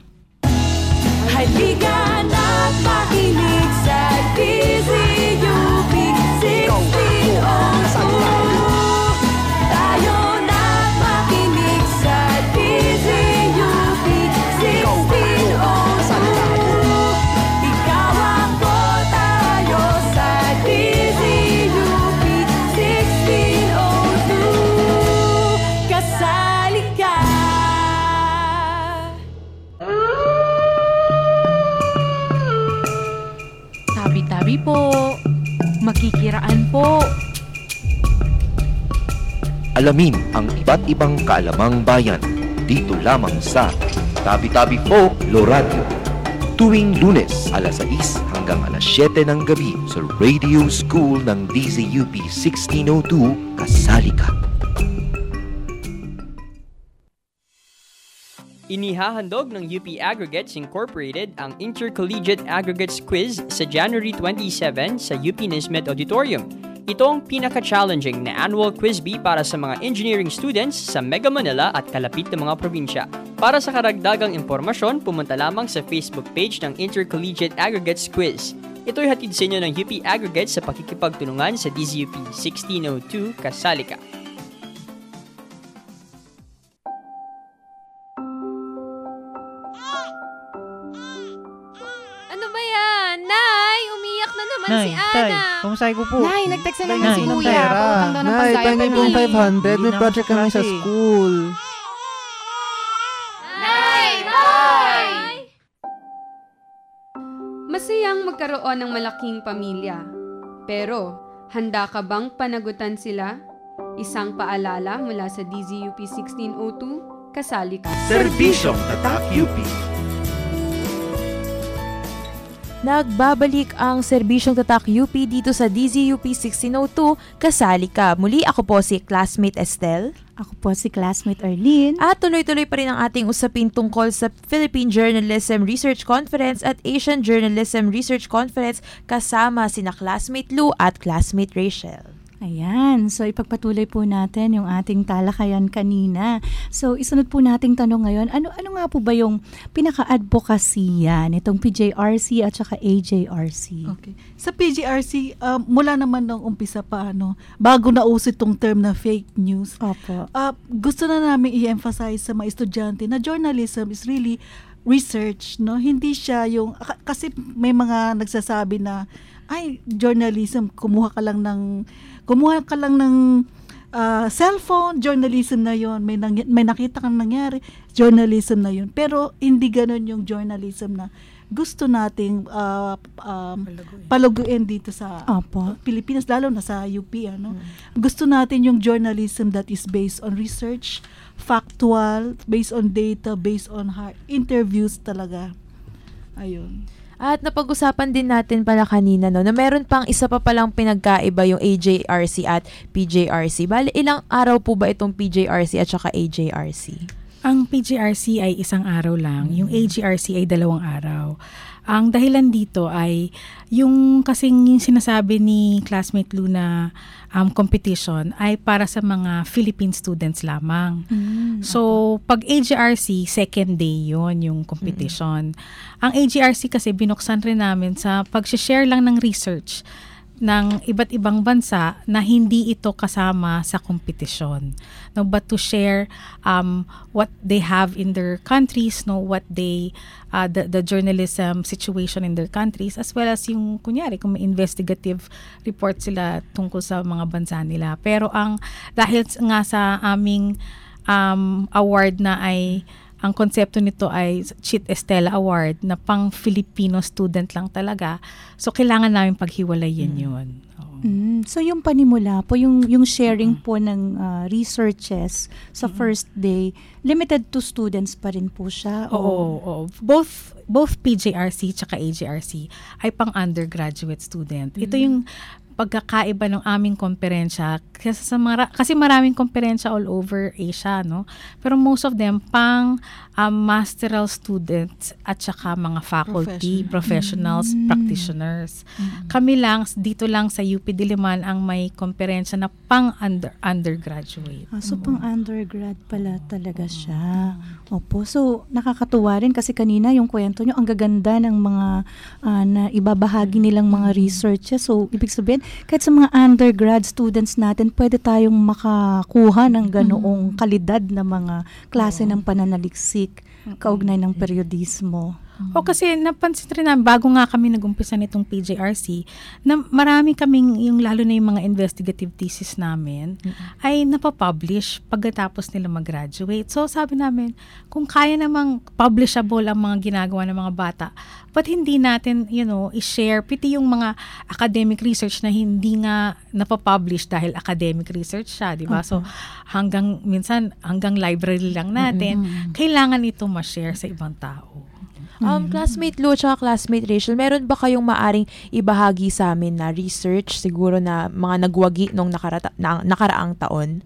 Halika na't makinig sa D Z U P sixteen oh two. Tayo na't makinig sa D Z U P sixteen oh two. Ikaw ako, tayo sa D Z U P sixteen oh two. Kasali ka! Tabi-tabi po. Makikiraan po. Alamin ang iba't ibang kaalamang bayan dito lamang sa Tabi-Tabi Folklore Radio. Tuwing Lunes, alas sais hanggang alas siyete ng gabi sa Radio School ng D Z U P sixteen oh two, Kasali Ka! Inihahandog ng U P Aggregates Incorporated ang Intercollegiate Aggregates Quiz sa January twenty-seventh sa U P Nismet Auditorium. Ito ang pinaka-challenging na annual quiz bee para sa mga engineering students sa Mega Manila at kalapit na mga probinsya. Para sa karagdagang impormasyon, pumunta lamang sa Facebook page ng Intercollegiate Aggregates Quiz. Ito'y hatid sa inyo ng U P Aggregates sa pakikipagtulungan sa D Z U P sixteen oh two, Kasali Ka! Ano ba yan? Nay, umiyak na naman Nay, si Ana. tay, pamasahe ko po. Nay, nag-text na naman Nay, si ng Kuya. pera. Pautang daw ng Nay, pagkain pahingin kami. pong five hundred. May Hindi project na kami sa kasi. school. Nay, Nay! Masayang magkaroon ng malaking pamilya. Pero, handa ka bang panagutan sila? Isang paalala mula sa D Z U P sixteen oh two, Kasali Ka! Serbisyong Tatak U P. Nagbabalik ang serbisyong Tatak U P dito sa D Z U P sixteen oh two, Kasali Ka! Muli ako po si classmate Estel. Ako po si classmate Arlene. At tuloy-tuloy pa rin ang ating usapin tungkol sa Philippine Journalism Research Conference at Asian Journalism Research Conference kasama sina classmate Lou at classmate Rachel. Ayan, so ipagpatuloy po natin yung ating talakayan kanina. So isunod po nating tanong ngayon, ano ano nga po ba yung pinaka-advokasya nitong P J R C at saka A J R C? Okay. Sa P J R C, uh, mula naman nung umpisa pa, ano, bago nauso itong term na fake news, Opo. Uh, gusto na namin i-emphasize sa mga estudyante na journalism is really research, no? Hindi siya yung, kasi may mga nagsasabi na, ay, journalism, kumuha ka lang ng, kumuha ka lang ng uh, cellphone, journalism na yon, may, nang, may nakita kang nangyari, journalism na yon. Pero hindi ganun yung journalism na gusto nating uh, um, palaguin dito sa Opo. Pilipinas, lalo na sa U P. Ano? Hmm. Gusto natin yung journalism that is based on research, factual, based on data, based on hard interviews talaga. Ayun. At napag-usapan din natin pala kanina, no, na meron pang isa pa palang pinagkaiba yung A J R C at P J R C. Bale, ilang araw po ba itong P J R C at saka A J R C? Ang P J R C ay isang araw lang, yung A J R C ay dalawang araw. Ang dahilan dito ay yung kasing yung sinasabi ni classmate Luna um, competition ay para sa mga Philippine students lamang. Mm, so, okay. Pag A J R C, second day yon yung competition. Mm. Ang A J R C kasi binuksan rin namin sa pag-share lang ng research ng iba't ibang bansa na hindi ito kasama sa kompetisyon. No, but to share um, what they have in their countries, no, what they, uh, the, the journalism situation in their countries, as well as yung, kunyari, kung may investigative report sila tungkol sa mga bansa nila. Pero ang, dahil nga sa aming um, award na ay, ang konsepto nito ay Chit Estela Award na pang Filipino student lang talaga. So, kailangan namin paghiwalayin mm. yun. Mm. So, yung panimula po, yung, yung sharing uh-huh. po ng uh, researches sa uh-huh. first day, limited to students pa rin po siya? Oo. oo, oo. Both, both P J R C tsaka A J R C ay pang undergraduate student. Mm. Ito yung pagkakaiba ng aming komperensya kasi sa mara- kasi maraming komperensya all over Asia, no, pero most of them pang um, masteral students at saka mga faculty, Professional. professionals, mm. practitioners. Mm. Kami lang dito lang sa U P Diliman ang may komperensya na pang under undergraduate. Ah, so mm. pang undergrad pala talaga siya. Opo. So nakakatuwa rin kasi kanina yung kwento nyo, ang gaganda ng mga uh, na ibabahagi nilang mga researches. So ibig sabihin kahit sa mga undergrad students natin, pwede tayong makakuha ng ganoong kalidad na mga klase ng pananaliksik kaugnay ng periodismo. Mm-hmm. O kasi napansin rin namin, bago nga kami nag-umpisa nitong P J R C, na marami kaming, yung lalo na yung mga investigative thesis namin, mm-hmm. ay napapublish pagkatapos nila mag-graduate. So sabi namin, kung kaya namang publishable ang mga ginagawa ng mga bata, but hindi natin, you know, i-share, piti yung mga academic research na hindi nga napapublish dahil academic research siya, di ba? Okay. So hanggang, minsan, hanggang library lang natin, mm-hmm. kailangan ito ma-share sa ibang tao. Um, classmate Lou at classmate Rachel, meron ba kayong maaring ibahagi sa amin na research siguro na mga nagwagi nung nakarata- na, nakaraang taon?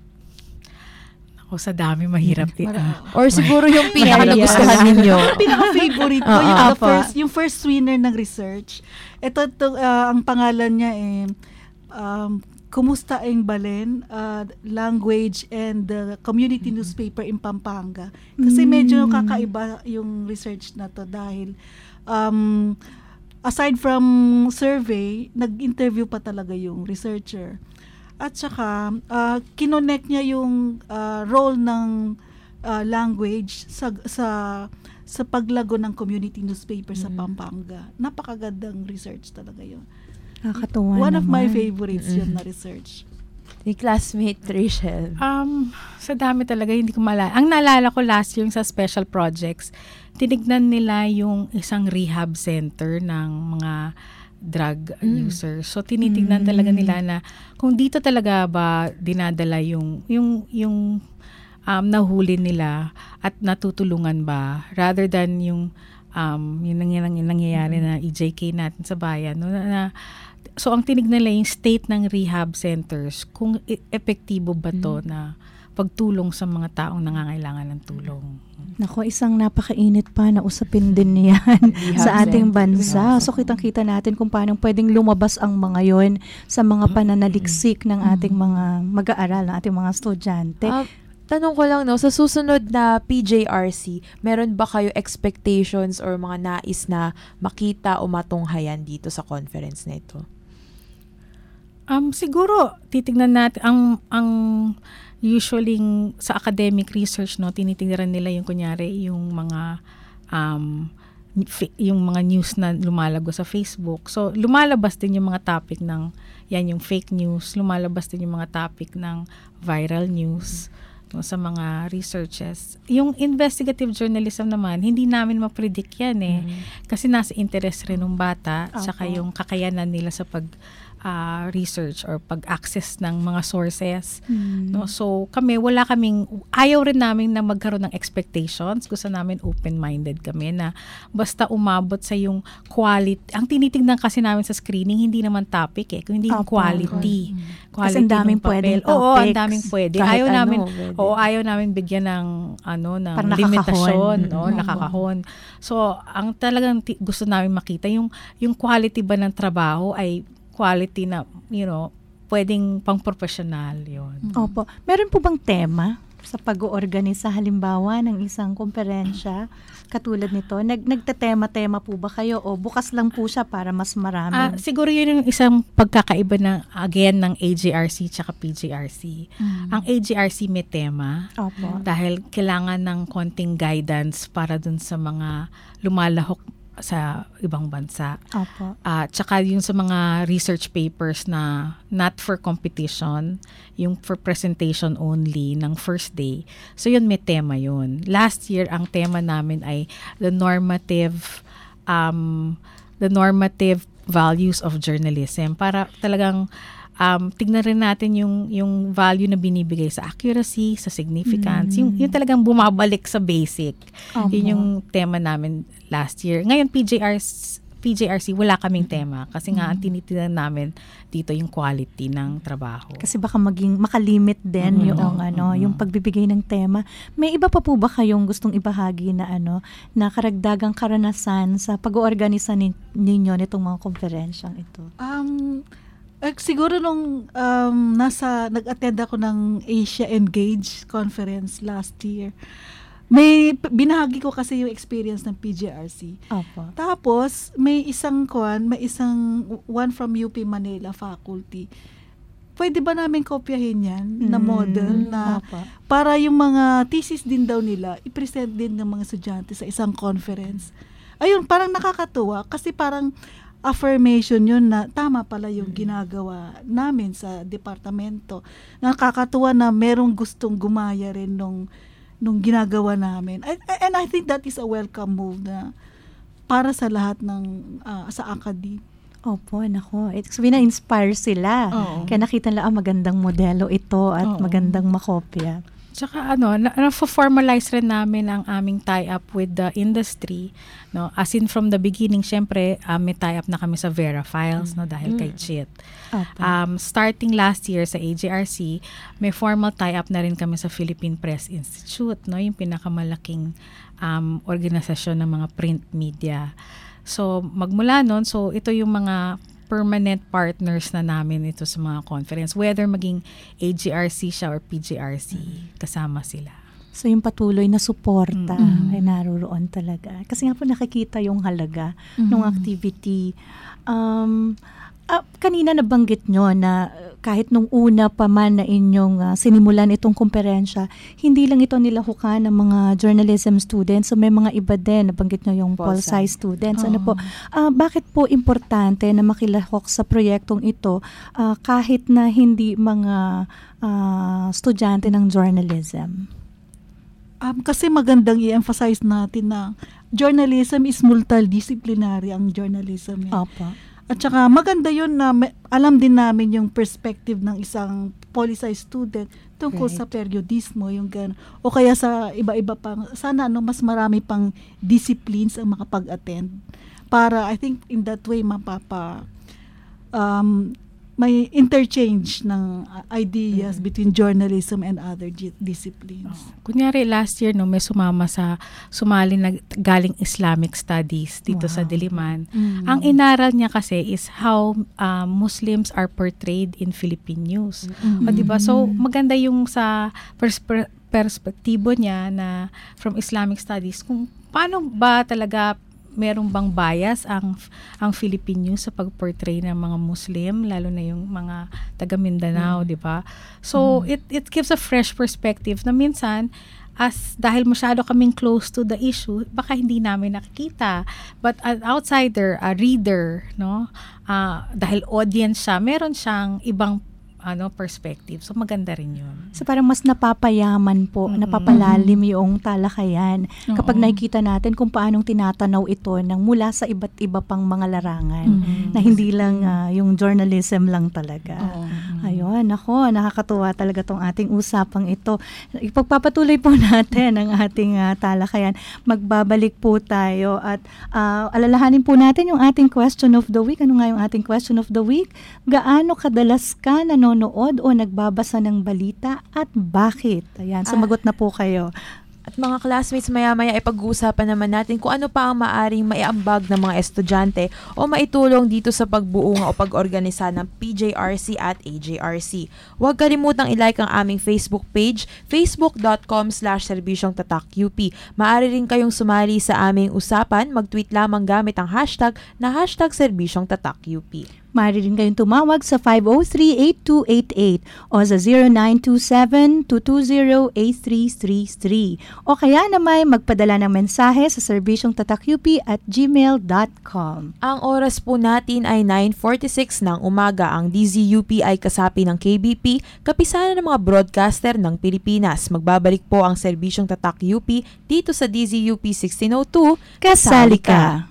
Ako sa dami, mahirap din. Or siguro yung pinaka-nagustuhan ninyo. Pinaka-favorite ko, yung, the first, yung first winner ng research. Ito, ito uh, ang pangalan niya eh, um, Kumusta ang Balen, uh, language and the community mm-hmm. newspaper in Pampanga. Kasi medyo kakaiba yung research na to dahil um, aside from survey, nag-interview pa talaga yung researcher. At saka, uh, kinonect niya yung uh, role ng uh, language sa sa sa paglago ng community newspaper mm-hmm. sa Pampanga. Napakagandang research talaga yun. Nakakatuwa One naman. of my favorites mm-hmm. yun na research. Ni classmate Rachel. Um, sa dami talaga, hindi ko maalala. Ang naalala ko last year sa special projects, tinignan nila yung isang rehab center ng mga drug mm. users. So tinitingnan mm. talaga nila na kung dito talaga ba dinadala yung yung yung um, nahuli nila at natutulungan ba rather than yung um yung nangyayari, nangyayari mm. na E J K natin sa bayan, no, na, na so ang tinignan nila yung state ng rehab centers kung e- epektibo ba to mm. na pagtulong sa mga taong nangangailangan ng tulong. Nako, isang napakainit pa na usapin din yan sa ating bansa. So kitang-kita natin kung paano pwedeng lumabas ang mga yon sa mga pananaliksik ng ating mga mag-aaral, ng ating mga estudyante. Uh, tanong ko lang, no, sa susunod na P J R C, meron ba kayo expectations or mga nais na makita o matunghayan dito sa conference na ito? Um, siguro, titignan natin, ang, ang usually sa academic research, no, tinitingnan nila yung kunyari, yung mga, um, yung mga news na lumalago sa Facebook. So, lumalabas din yung mga topic ng, yan yung fake news, lumalabas din yung mga topic ng viral news, no, sa mga researches. Yung investigative journalism naman, hindi namin ma-predict yan eh. Mm-hmm. Kasi nasa interest rin ng bata, okay. Saka yung kakayanan nila sa pag Uh, research or pag-access ng mga sources. Mm. No? So, kami, wala kaming, ayaw rin namin na magkaroon ng expectations. Gusto namin open-minded kami na basta umabot sa yung quality. Ang tinitingnan kasi namin sa screening, hindi naman topic eh, kung hindi yung quality. Mm. Quality. Kasi ang daming pwedeng topics. Oo, ang daming pwede. Ayaw ano, namin, pwede. Oo, ayaw namin bigyan ng, ano, ng parang limitasyon. nakakahon. No? Mm-hmm. Nakakahon. So, ang talagang t- gusto namin makita, yung, yung quality ba ng trabaho ay quality na, you know, pwedeng pang-professional yun. Opo. Meron po bang tema sa pag-oorganisa halimbawa ng isang komperensya katulad nito? Nag nagtetema-tema po ba kayo o bukas lang po siya para mas marami? Ah, siguro yun yung isang pagkakaiba ng, again, ng A G R C tsaka P G R C. Mm. Ang A G R C may tema. Opo. Dahil kailangan ng konting guidance para dun sa mga lumalahok sa ibang bansa. Opo. Uh, tsaka yung sa mga research papers na not for competition, yung for presentation only ng first day. So yun, may tema yun. Last year, ang tema namin ay the normative um, the normative values of journalism. Para talagang Um, tignan rin natin yung yung value na binibigay sa accuracy, sa significance, mm. yung, yung talagang bumabalik sa basic. Uh-huh. Yun yung tema namin last year. Ngayon, P J R C, P J R C, wala kaming tema kasi nga ang tinitingnan namin dito yung quality ng trabaho. Kasi baka maging makalimit din mm-hmm. yung ano, mm-hmm. yung pagbibigay ng tema. May iba pa po ba kayong gustong ibahagi na ano, na karagdagang karanasan sa pag-oorganisa nin- ninyo nitong mga konferensyang ito? Um Eh, siguro nung um, nasa, nag-attend ako ng Asia Engage Conference last year, may binahagi ko kasi yung experience ng P J R C. Opo. Tapos, may isang kwan, may isang one from U P Manila faculty. Pwede ba namin kopyahin yan mm. na model na Opo. Para yung mga thesis din daw nila, i-present din ng mga estudyante sa isang conference. Ayun, parang nakakatuwa kasi parang affirmation yun na tama pala yung ginagawa namin sa departamento. Nakakatuwa na merong gustong gumaya rin nung, nung ginagawa namin. And, and I think that is a welcome move na para sa lahat ng uh, sa academy. Opo, nako. It's na-inspire sila. Oo. Kaya nakita nila, ah, magandang modelo ito at Oo. magandang makopya. Tsaka ano, na-formalize rin namin ang aming tie-up with the industry. No? As in from the beginning, syempre, um, may tie-up na kami sa Vera Files, no? Dahil mm. kay Chit. Okay. Um, starting last year sa A G R C, may formal tie-up na rin kami sa Philippine Press Institute, no? Yung pinakamalaking um, organisasyon ng mga print media. So, magmula nun, so ito yung mga permanent partners na namin ito sa mga conference, whether maging A G R C siya or P G R C, kasama sila. So yung patuloy na suporta mm-hmm. ay naroon talaga. Kasi nga po nakikita yung halaga mm-hmm. ng activity. Um, uh, kanina nabanggit nyo na kahit nung una pa man na inyong uh, sinimulan itong komperensya, hindi lang ito nilahukan ng mga journalism students. So may mga iba din, nabanggit nyo yung Pol Sci students. Oh. Ano po, uh, bakit po importante na makilahok sa proyektong ito uh, kahit na hindi mga uh, estudyante ng journalism? Um, kasi magandang i-emphasize natin na journalism is multidisciplinary ang journalism. Eh. Opo. At saka maganda yun na may, alam din namin yung perspective ng isang poli-sci student tungkol right. sa periodismo, yung gan o kaya sa iba-iba pang, sana ano, mas marami pang disciplines ang makapag-attend para I think in that way mapapa um, may interchange ng uh, ideas mm-hmm. between journalism and other g- disciplines. Oh. Kunyari last year no may sumama sa sumali na galing Islamic Studies dito wow. sa Diliman. Mm-hmm. Ang inaral niya kasi is how uh, Muslims are portrayed in Philippine news. Mm-hmm. O, diba? So maganda yung sa perspe- perspektibo niya na from Islamic Studies kung paano ba talaga merong bang bias ang ang Philippine news sa pag-portray ng mga Muslim, lalo na yung mga taga Mindanao, mm. 'di ba? So mm. it it gives a fresh perspective na minsan as dahil masyado kaming close to the issue, baka hindi namin nakikita. But an outsider, a reader, no? Uh, dahil audience siya, meron siyang ibang ano perspective. So maganda rin 'yun. So parang mas napapayaman po, mm-hmm. napapalalim yung talakayan mm-hmm. kapag nakikita natin kung paanong tinatanaw ito ng mula sa iba't iba pang mga larangan mm-hmm. na hindi lang uh, yung journalism lang talaga. Mm-hmm. Ayun, ako, nakakatuwa talaga tong ating usapang ito. Ipagpapatuloy po natin ang ating uh, talakayan. Magbabalik po tayo at uh, alalahanin po natin yung ating question of the week. Ano nga yung ating question of the week? Gaano kadalas ka nanonood nanonood o nagbabasa ng balita at bakit? Ayan, sumagot na po kayo. At mga classmates, maya-maya ay pag-uusapan naman natin kung ano pa ang maaring maiambag ng mga estudyante o maitulong dito sa pagbuo o pag-organisa ng P J R C at A J R C. Huwag kalimutang i-like ang aming Facebook page, facebook.com slash serbisyong tatak UP. Maaari rin kayong sumali sa aming usapan, mag-tweet lamang gamit ang hashtag na hashtag serbisyong tatak UP. Maaari rin kayong tumawag sa five oh three, eight two eight eight o sa zero nine two seven, two two zero, eight three three three o kaya naman magpadala ng mensahe sa serbisyong tatak U P at gmail dot com. Ang oras po natin ay nine forty-six ng umaga. Ang D Z U P ay kasapi ng K B P, kapisanan ng mga broadcaster ng Pilipinas. Magbabalik po ang serbisyong tatak U P dito sa D Z U P sixteen oh two. Kasali ka!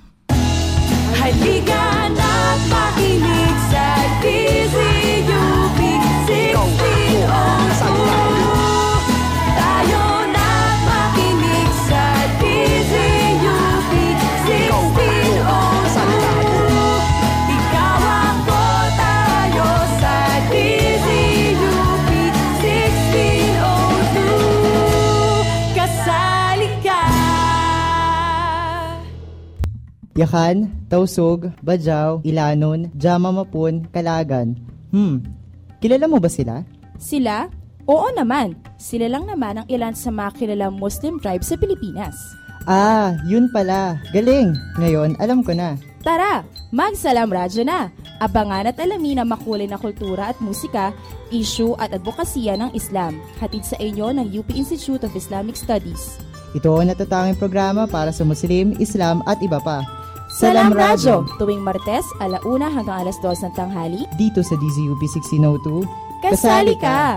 Halika na't makinig sa D Z U P sixteen oh two. Tayo na't makinig sa D Z U P sixteen oh two. Ikaw ako, tayo sa D Z U P sixteen oh two. Kasali ka! Yakan, Tausug, Bajau, Ilanon, Jama Mapun, Kalagan. Hmm, kilala mo ba sila? Sila? Oo naman. Sila lang naman ang ilan sa mga kilalang Muslim tribes sa Pilipinas. Ah, yun pala. Galing. Ngayon, alam ko na. Tara, magsalam radyo na. Abangan at alamin ang makulay na kultura at musika, issue at advokasya ng Islam. Hatid sa inyo ng U P Institute of Islamic Studies. Ito ang natatanging programa para sa Muslim, Islam at iba pa. Salam Radyo, tuwing Martes, alauna hanggang alas dos ng tanghali. Dito sa D Z U P sixteen oh two. Kasali ka!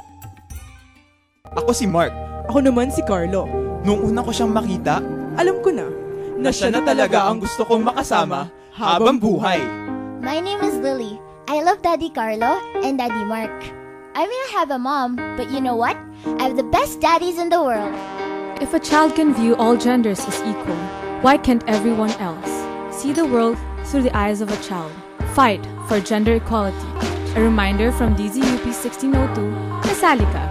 Ako si Mark. Ako naman si Carlo. Nung una ko siyang makita, alam ko na, na siya na talaga ang gusto kong makasama habang buhay. My name is Lily. I love Daddy Carlo and Daddy Mark. I may not have a mom, but you know what? I have the best daddies in the world. If a child can view all genders as equal, why can't everyone else see the world through the eyes of a child? Fight for gender equality. A reminder from D Z U P sixteen oh two, Kasali ka!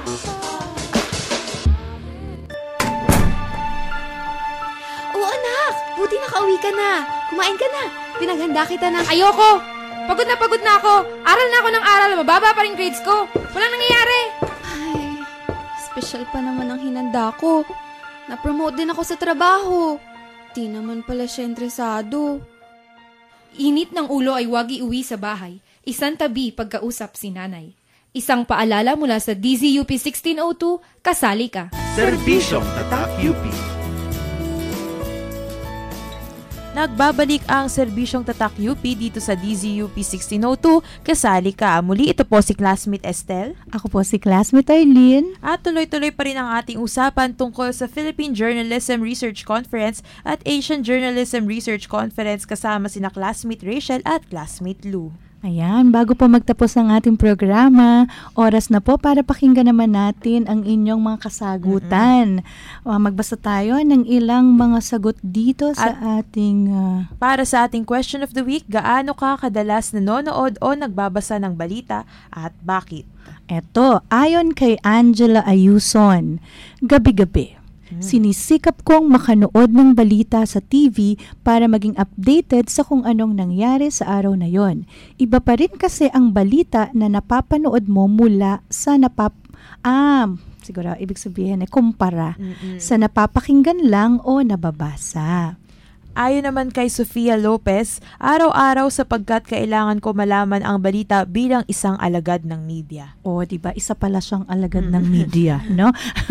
Oo anak, buti nakauwi ka na. Kumain ka na. Pinaghanda kita ng... Ayoko! Pagod na pagod na ako. Aral na ako ng aral. Mababa pa rin grades ko. Walang nangyayari. Ay, special pa naman ang hinanda ko. Na-promote din ako sa trabaho. Di naman pala siya interesado. Init ng ulo ay wag iuwi sa bahay. Isang tabi pagkausap si nanay. Isang paalala mula sa D Z U P sixteen oh two, kasali ka. Serbisyong Tatak U P. Nagbabalik ang serbisyong Tatak U P dito sa D Z U P sixteen oh two. Kasali ka. Muli, ito po si Classmate Estel. Ako po si Classmate Arlene. At tuloy-tuloy pa rin ang ating usapan tungkol sa Philippine Journalism Research Conference at Asian Journalism Research Conference kasama sina Classmate Rachel at Classmate Lou. Ayan, bago po magtapos ang ating programa, oras na po para pakinggan naman natin ang inyong mga kasagutan. Mm-hmm. Uh, magbasa tayo ng ilang mga sagot dito sa At ating... Uh, para sa ating question of the week, gaano ka kadalas nanonood o nagbabasa ng balita at bakit? Eto, ayon kay Angela Ayuson, gabi-gabi. Sinisikap kong makanood ng balita sa T V para maging updated sa kung anong nangyari sa araw na yon. Iba pa rin kasi ang balita na napapanood mo mula sa napap... Ah, siguro, ibig sabihin eh, kumpara Mm-mm. sa napapakinggan lang o nababasa. Ayon naman kay Sofia Lopez, araw-araw sapagkat kailangan ko malaman ang balita bilang isang alagad ng media. O, di ba? Isa pala siyang alagad ng media, no?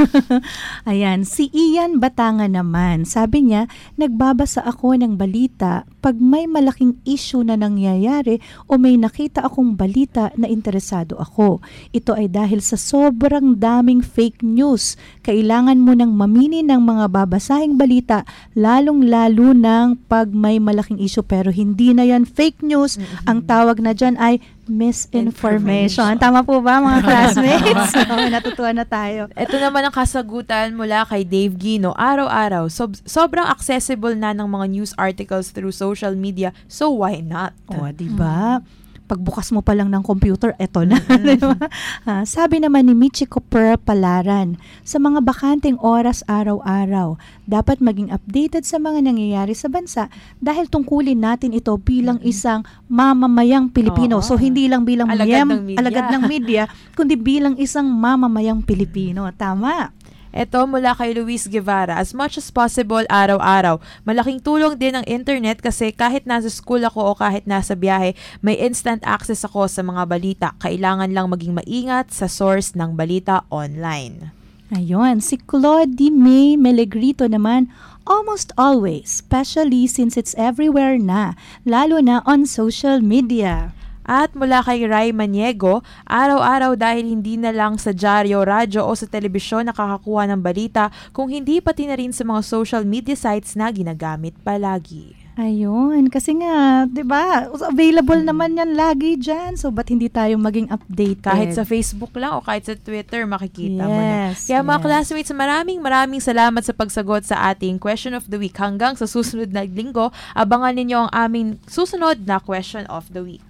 Ayan, si Ian Batangan naman, sabi niya, nagbabasa ako ng balita pag may malaking issue na nangyayari o may nakita akong balita na interesado ako. Ito ay dahil sa sobrang daming fake news. Kailangan mo nang mamili ng mga babasahing balita, lalong-lalo na pag may malaking issue, pero hindi na yan fake news. Mm-hmm. Ang tawag na dyan ay misinformation. Tama po ba mga classmates? So, natutuwa na tayo. Ito naman ang kasagutan mula kay Dave Gino. Araw-araw, sob- sobrang accessible na ng mga news articles through social media, so why not? O, diba? Mm-hmm. Pagbukas mo pa lang ng computer, eto na. Mm-hmm. uh, sabi naman ni Michiko Per Palaran, sa mga bakanteng oras araw-araw, dapat maging updated sa mga nangyayari sa bansa dahil tungkulin natin ito bilang mm-hmm. isang mamamayang Pilipino. Oo. So, hindi lang bilang alagad miyem, ng media, alagad ng media kundi bilang isang mamamayang Pilipino. Tama. Ito mula kay Luis Guevara, as much as possible araw-araw. Malaking tulong din ang internet kasi kahit nasa school ako o kahit nasa biyahe, may instant access ako sa mga balita. Kailangan lang maging maingat sa source ng balita online. Ayun, si Claudie May Melegrito naman, almost always, especially since it's everywhere na, lalo na on social media. At mula kay Ray Maniego, araw-araw dahil hindi na lang sa dyaryo, radyo o sa telebisyon nakakakuha ng balita, kung hindi pati na rin sa mga social media sites na ginagamit palagi. Ayun, kasi nga, 'di ba? Available hmm. naman 'yan lagi diyan. So ba't hindi tayo maging updated? Kahit sa Facebook lang o kahit sa Twitter makikita yes, mo na. Kaya mga yes. classmates, maraming maraming salamat sa pagsagot sa ating question of the week. Hanggang sa susunod na linggo, abangan ninyo ang aming susunod na question of the week.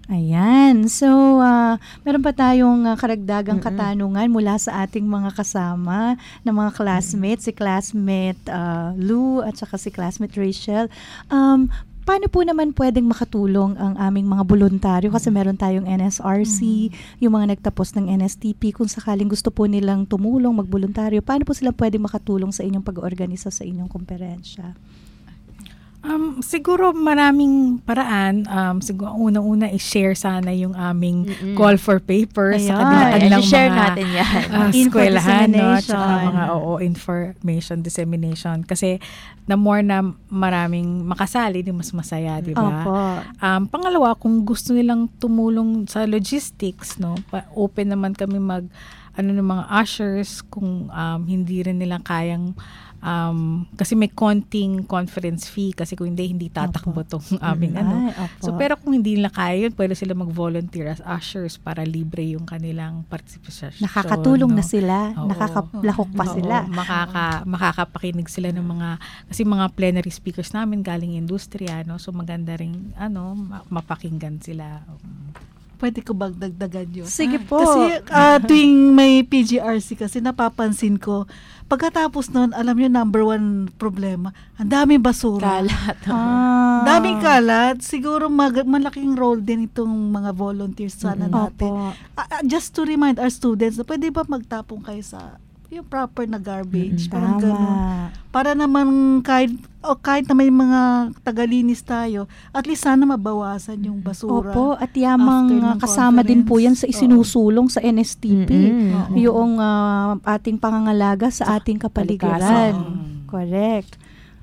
Ayan. So, uh, meron pa tayong uh, karagdagang Mm-mm. katanungan mula sa ating mga kasama na mga classmates, Mm-mm. si classmate uh, Lou at saka si classmate Rachel. Um, paano po naman pwedeng makatulong ang aming mga voluntaryo? Kasi meron tayong N S R C, mm-hmm. yung mga nagtapos ng N S T P. Kung sakaling gusto po nilang tumulong, magboluntaryo, paano po sila pwedeng makatulong sa inyong pag-organisa sa inyong komperensya? Um, siguro maraming paraan. Um, siguro unang-una i-share sana yung aming Mm-mm. call for papers Ayan. sa kanilang share mga natin yan. Uh, eskwelahan, no? Tsaka mga oo, information dissemination. Kasi the more na maraming makasali, di mas masaya, di ba? Um, pangalawa, kung gusto nilang tumulong sa logistics, no? Open naman kami mag ano ng mga ushers kung um, hindi rin nila kayang Um, kasi may konting conference fee kasi kung hindi, hindi tatakbo itong aming mm, ano. Ay, so, pero kung hindi nila kaya yun, pwede sila mag-volunteer as ushers para libre yung kanilang participation. Nakakatulong no? na sila. Oo. Nakakalahok pa Oo. sila. Makaka, makakapakinig sila ng mga, kasi mga plenary speakers namin galing industriya, no? So maganda rin, ano, mapakinggan sila. Pwede ko bang dagdagan yun? Sige po. Kasi uh, tuwing may P G R C kasi napapansin ko, pagkatapos nun, alam nyo, number one problema, ang daming basura. Kalat. Ah. Daming kalat. Siguro mag- malaking role din itong mga volunteers sana mm-hmm. natin. Uh, just to remind our students, na pwede ba magtapong kayo sa yung proper na garbage? Mm-hmm. Parang ganun. Para naman kahit, o kahit na may mga tagalinis tayo, at least sana mabawasan yung basura. Opo, at yamang kasama din po yan sa isinusulong sa N S T P. Mm-hmm. Yung uh, ating pangangalaga sa ating kapaligiran. Correct.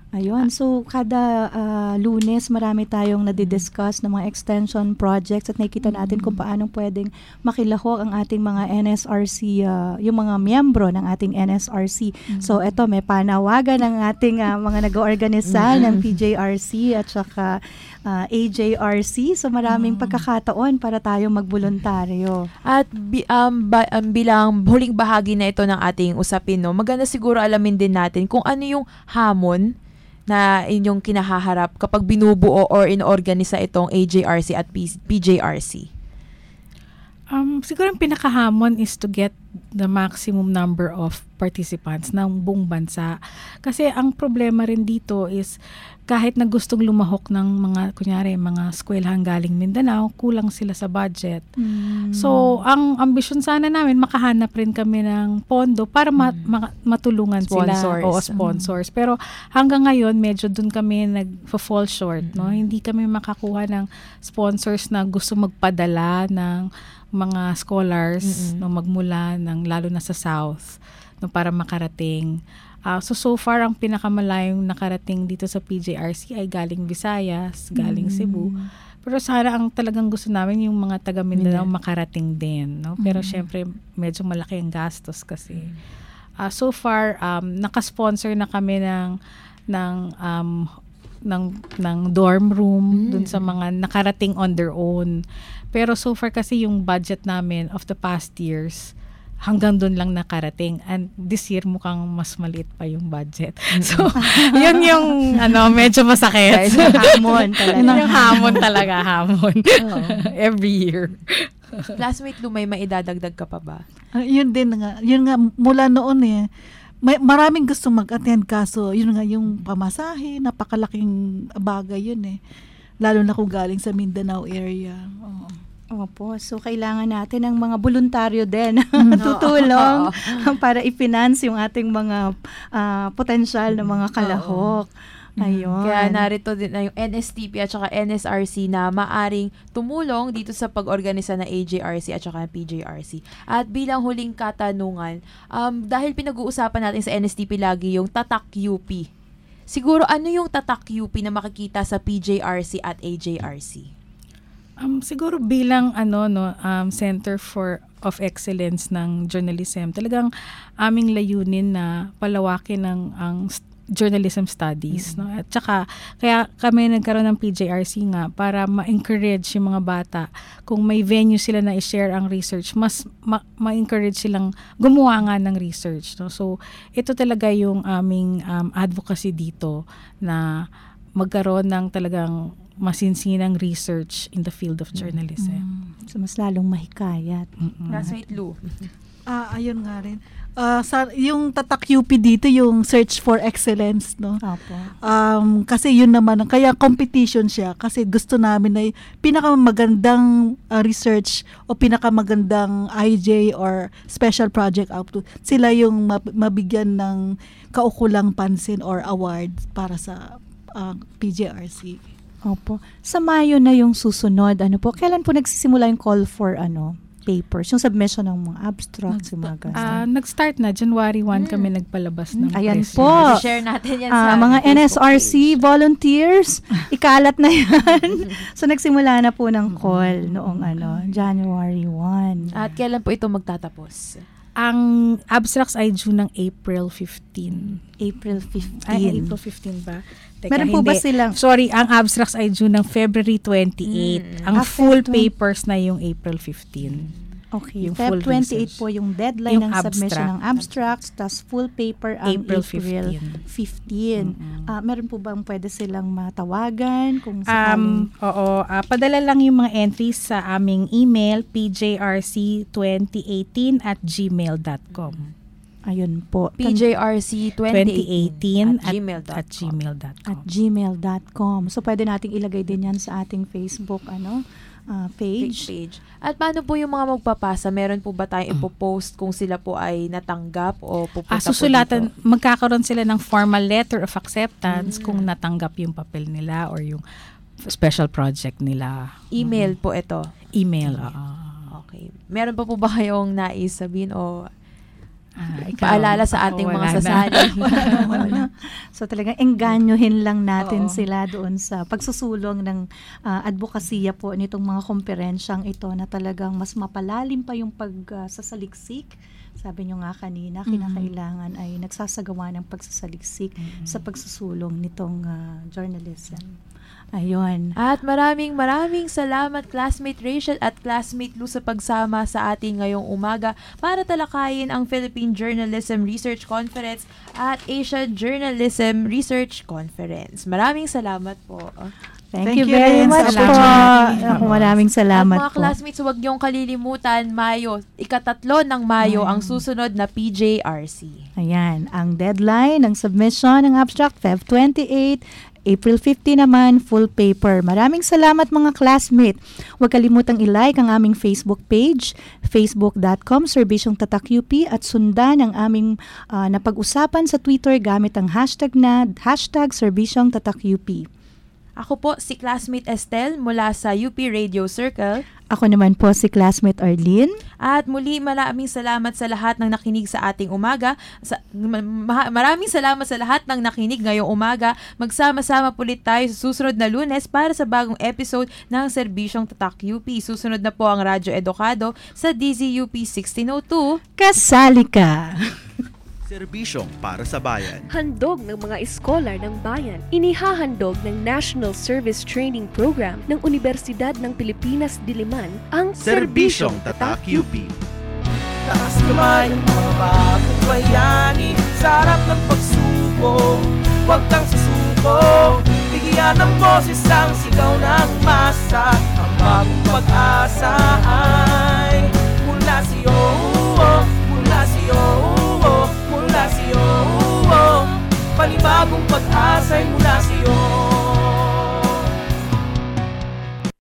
Ayun, so kada uh, Lunes marami tayong nadidiscuss ng mga extension projects at nakikita natin kung paano pwedeng makilahok ang ating mga N S R C, uh, yung mga miyembro ng ating N S R C. Mm-hmm. So eto, may panawagan ng ating uh, mga nag-oorganisa mm-hmm. ng P J R C at saka uh, A J R C. So maraming mm-hmm. pagkakataon para tayong magboluntaryo. At bi- um, ba- um, bilang huling bahagi na ito ng ating usapin, no, maganda siguro alamin din natin kung ano yung hamon na inyong kinahaharap kapag binubuo or inorganisa itong A J R C at P- PJRC? Um, siguro ang pinakahamon is to get the maximum number of participants ng buong bansa. Kasi ang problema rin dito is kahit na gustong lumahok ng mga, kunyari, mga eskwelahan galing Mindanao, kulang sila sa budget. Mm. So, ang ambisyon sana namin, makahanap rin kami ng pondo para mat, mm. ma- matulungan sponsors. sila. O sponsors. Mm. Pero hanggang ngayon, medyo dun kami nag-fall short. Mm. No? Hindi kami makakuha ng sponsors na gusto magpadala ng mga scholars mm-hmm. no, magmula ng, lalo na sa South, no, para makarating. Uh, so, so far, ang pinakamalayong nakarating dito sa P J R C ay galing Visayas, galing mm-hmm. Cebu. Pero sana ang talagang gusto namin yung mga taga Mindanao mm-hmm. makarating din. No? Pero mm-hmm. syempre, medyo malaki ang gastos kasi. Uh, so far, um, nakasponsor na kami ng, ng, um, ng, ng dorm room mm-hmm. dun sa mga nakarating on their own. Pero so far kasi yung budget namin of the past years, hanggang doon lang nakarating. And this year mukhang mas maliit pa yung budget. Mm-hmm. So, yun yung ano, medyo masakit. Yung hamon talaga. Yung hamon talaga, hamon. Every year. Classmate Lu, may maidadagdag ka pa ba? Uh, yun din nga. Yun nga, mula noon eh, may, maraming gusto mag-attend kaso, yun nga, yung pamasahe, napakalaking bagay yun eh. Lalo na kung galing sa Mindanao area. Oo. Opo, so kailangan natin ng mga voluntaryo din tutulong para i-finance yung ating mga uh, potensyal na mga kalahok. Ayun. Kaya narito din na yung N S T P at saka N S R C na maaring tumulong dito sa pag-organisa ng A J R C at saka P J R C. At bilang huling katanungan, um, dahil pinag-uusapan natin sa N S T P lagi yung Tatak U P. Siguro ano yung Tatak U P na makikita sa P J R C at A J R C? Um, siguro bilang ano no um, Center for of Excellence ng Journalism, talagang aming layunin na palawakin ang ang journalism studies, mm-hmm. no? At saka kaya kami nagkaroon ng P J R C nga para ma-encourage yung mga bata kung may venue sila na i-share ang research, mas ma- ma-encourage silang gumawa nga ng research, no? So ito talaga yung aming um, advocacy dito na magkaroon ng talagang masinsinang research in the field of journalism. Mm-hmm. So mas lalong mahikayat. Mm-hmm. Classmate Lu. Ah, ayun nga rin. Uh, sa, yung Tatak U P dito, yung search for excellence, no? Opo. Um, kasi yun naman, kaya competition siya. Kasi gusto namin na pinakamagandang uh, research o pinakamagandang I J or special project output, sila yung mabigyan ng kaukulang pansin or award para sa uh, P J R C. Opo. Sa Mayo na yung susunod, ano po, kailan po nagsisimula yung call for ano papers, yung submission ng mga abstracts, yung mga ganun? Uh, nag-start na, January first hmm. kami nagpalabas ng Ayan press. po. Share natin yan uh, sa mga Facebook N S R C page. Volunteers, ikalat na yan. So nagsimula na po ng call noong ano January first. At kailan po ito magtatapos? Ang abstracts ay due ng April fifteenth. April fifteenth. Ay, April fifteenth ba? Teka, meron po hindi. ba silang? Sorry, ang abstracts ay due ng February twenty-eighth. Mm. Ang After full twenty papers na yung April fifteenth. Okay, yung Feb twenty-eighth research. po yung deadline yung ng abstract. submission ng abstracts, tas full paper ang April April fifteenth. Mm-hmm. Uh, meron po bang pwede silang matawagan? Kung um, oo, uh, padala lang yung mga entries sa aming email, p j r c twenty eighteen at gmail dot com. Ayun po. P J R C twenty eighteen at gmail dot com. At gmail dot com. So pwede nating ilagay din yan sa ating Facebook ano uh, page. page. At paano po yung mga magpapasa? Meron po ba tayong ipopost kung sila po ay natanggap o pupunta ah, susulatan, po dito? Magkakaroon sila ng formal letter of acceptance mm. kung natanggap yung papel nila or yung special project nila. Email mm. po ito? Email, Email. Uh, okay. Meron pa po ba kayong nais sabihin o Ah, ikaw, paalala sa ating ako, mga wala na. sasali. Wala, wala. So talagang engganyohin lang natin Oo. sila doon sa pagsusulong ng uh, advokasya po nitong mga komperensyang ito na talagang mas mapalalim pa yung pagsasaliksik. Sabi nyo nga kanina, Mhm. kinakailangan ay nagsasagawa ng pagsasaliksik Mhm. sa pagsusulong nitong uh, journalism. Ayun. At maraming maraming salamat classmate Rachel at classmate Lou sa pagsama sa ating ngayong umaga para talakayin ang Philippine Journalism Research Conference at Asian Journalism Research Conference. Maraming salamat po. Thank, you very much po. Ako, maraming salamat At mga po. classmates, huwag niyong kalilimutan, Mayo, ikatatlo ng Mayo, ang susunod na P J R C. Ayan, ang deadline ng submission ng abstract, February twenty-eighth, April fifteenth naman, full paper. Maraming salamat mga classmate. Huwag kalimutang i-like ang aming Facebook page, facebook dot com Serbisyong Tatak U P, at sundan ang aming uh, napag-usapan sa Twitter gamit ang hashtag na hashtag Serbisyong Tatak U P. Ako po si classmate Estel mula sa U P Radio Circle. Ako naman po si classmate Arlene. At muli maraming salamat sa lahat ng nakinig sa ating umaga. Sa, ma- maraming salamat sa lahat ng nakinig ngayong umaga. Magsama-sama pulit tayo sa susunod na Lunes para sa bagong episode ng Serbisyong Tatak U P. Susunod na po ang Radyo Edukado sa D Z U P sixteen oh two. Kasali ka! Serbisyong para sa bayan. Handog ng mga iskolar ng bayan. Inihahandog ng National Service Training Program ng Universidad ng Pilipinas Diliman ang Serbisyong Tatak U P. Taas kamay ng mga bagong bayani sa harap ng pagsubok. Huwag kang susuko, bigyan ng boses ang sigaw ng masa. Ang bagong pag-asa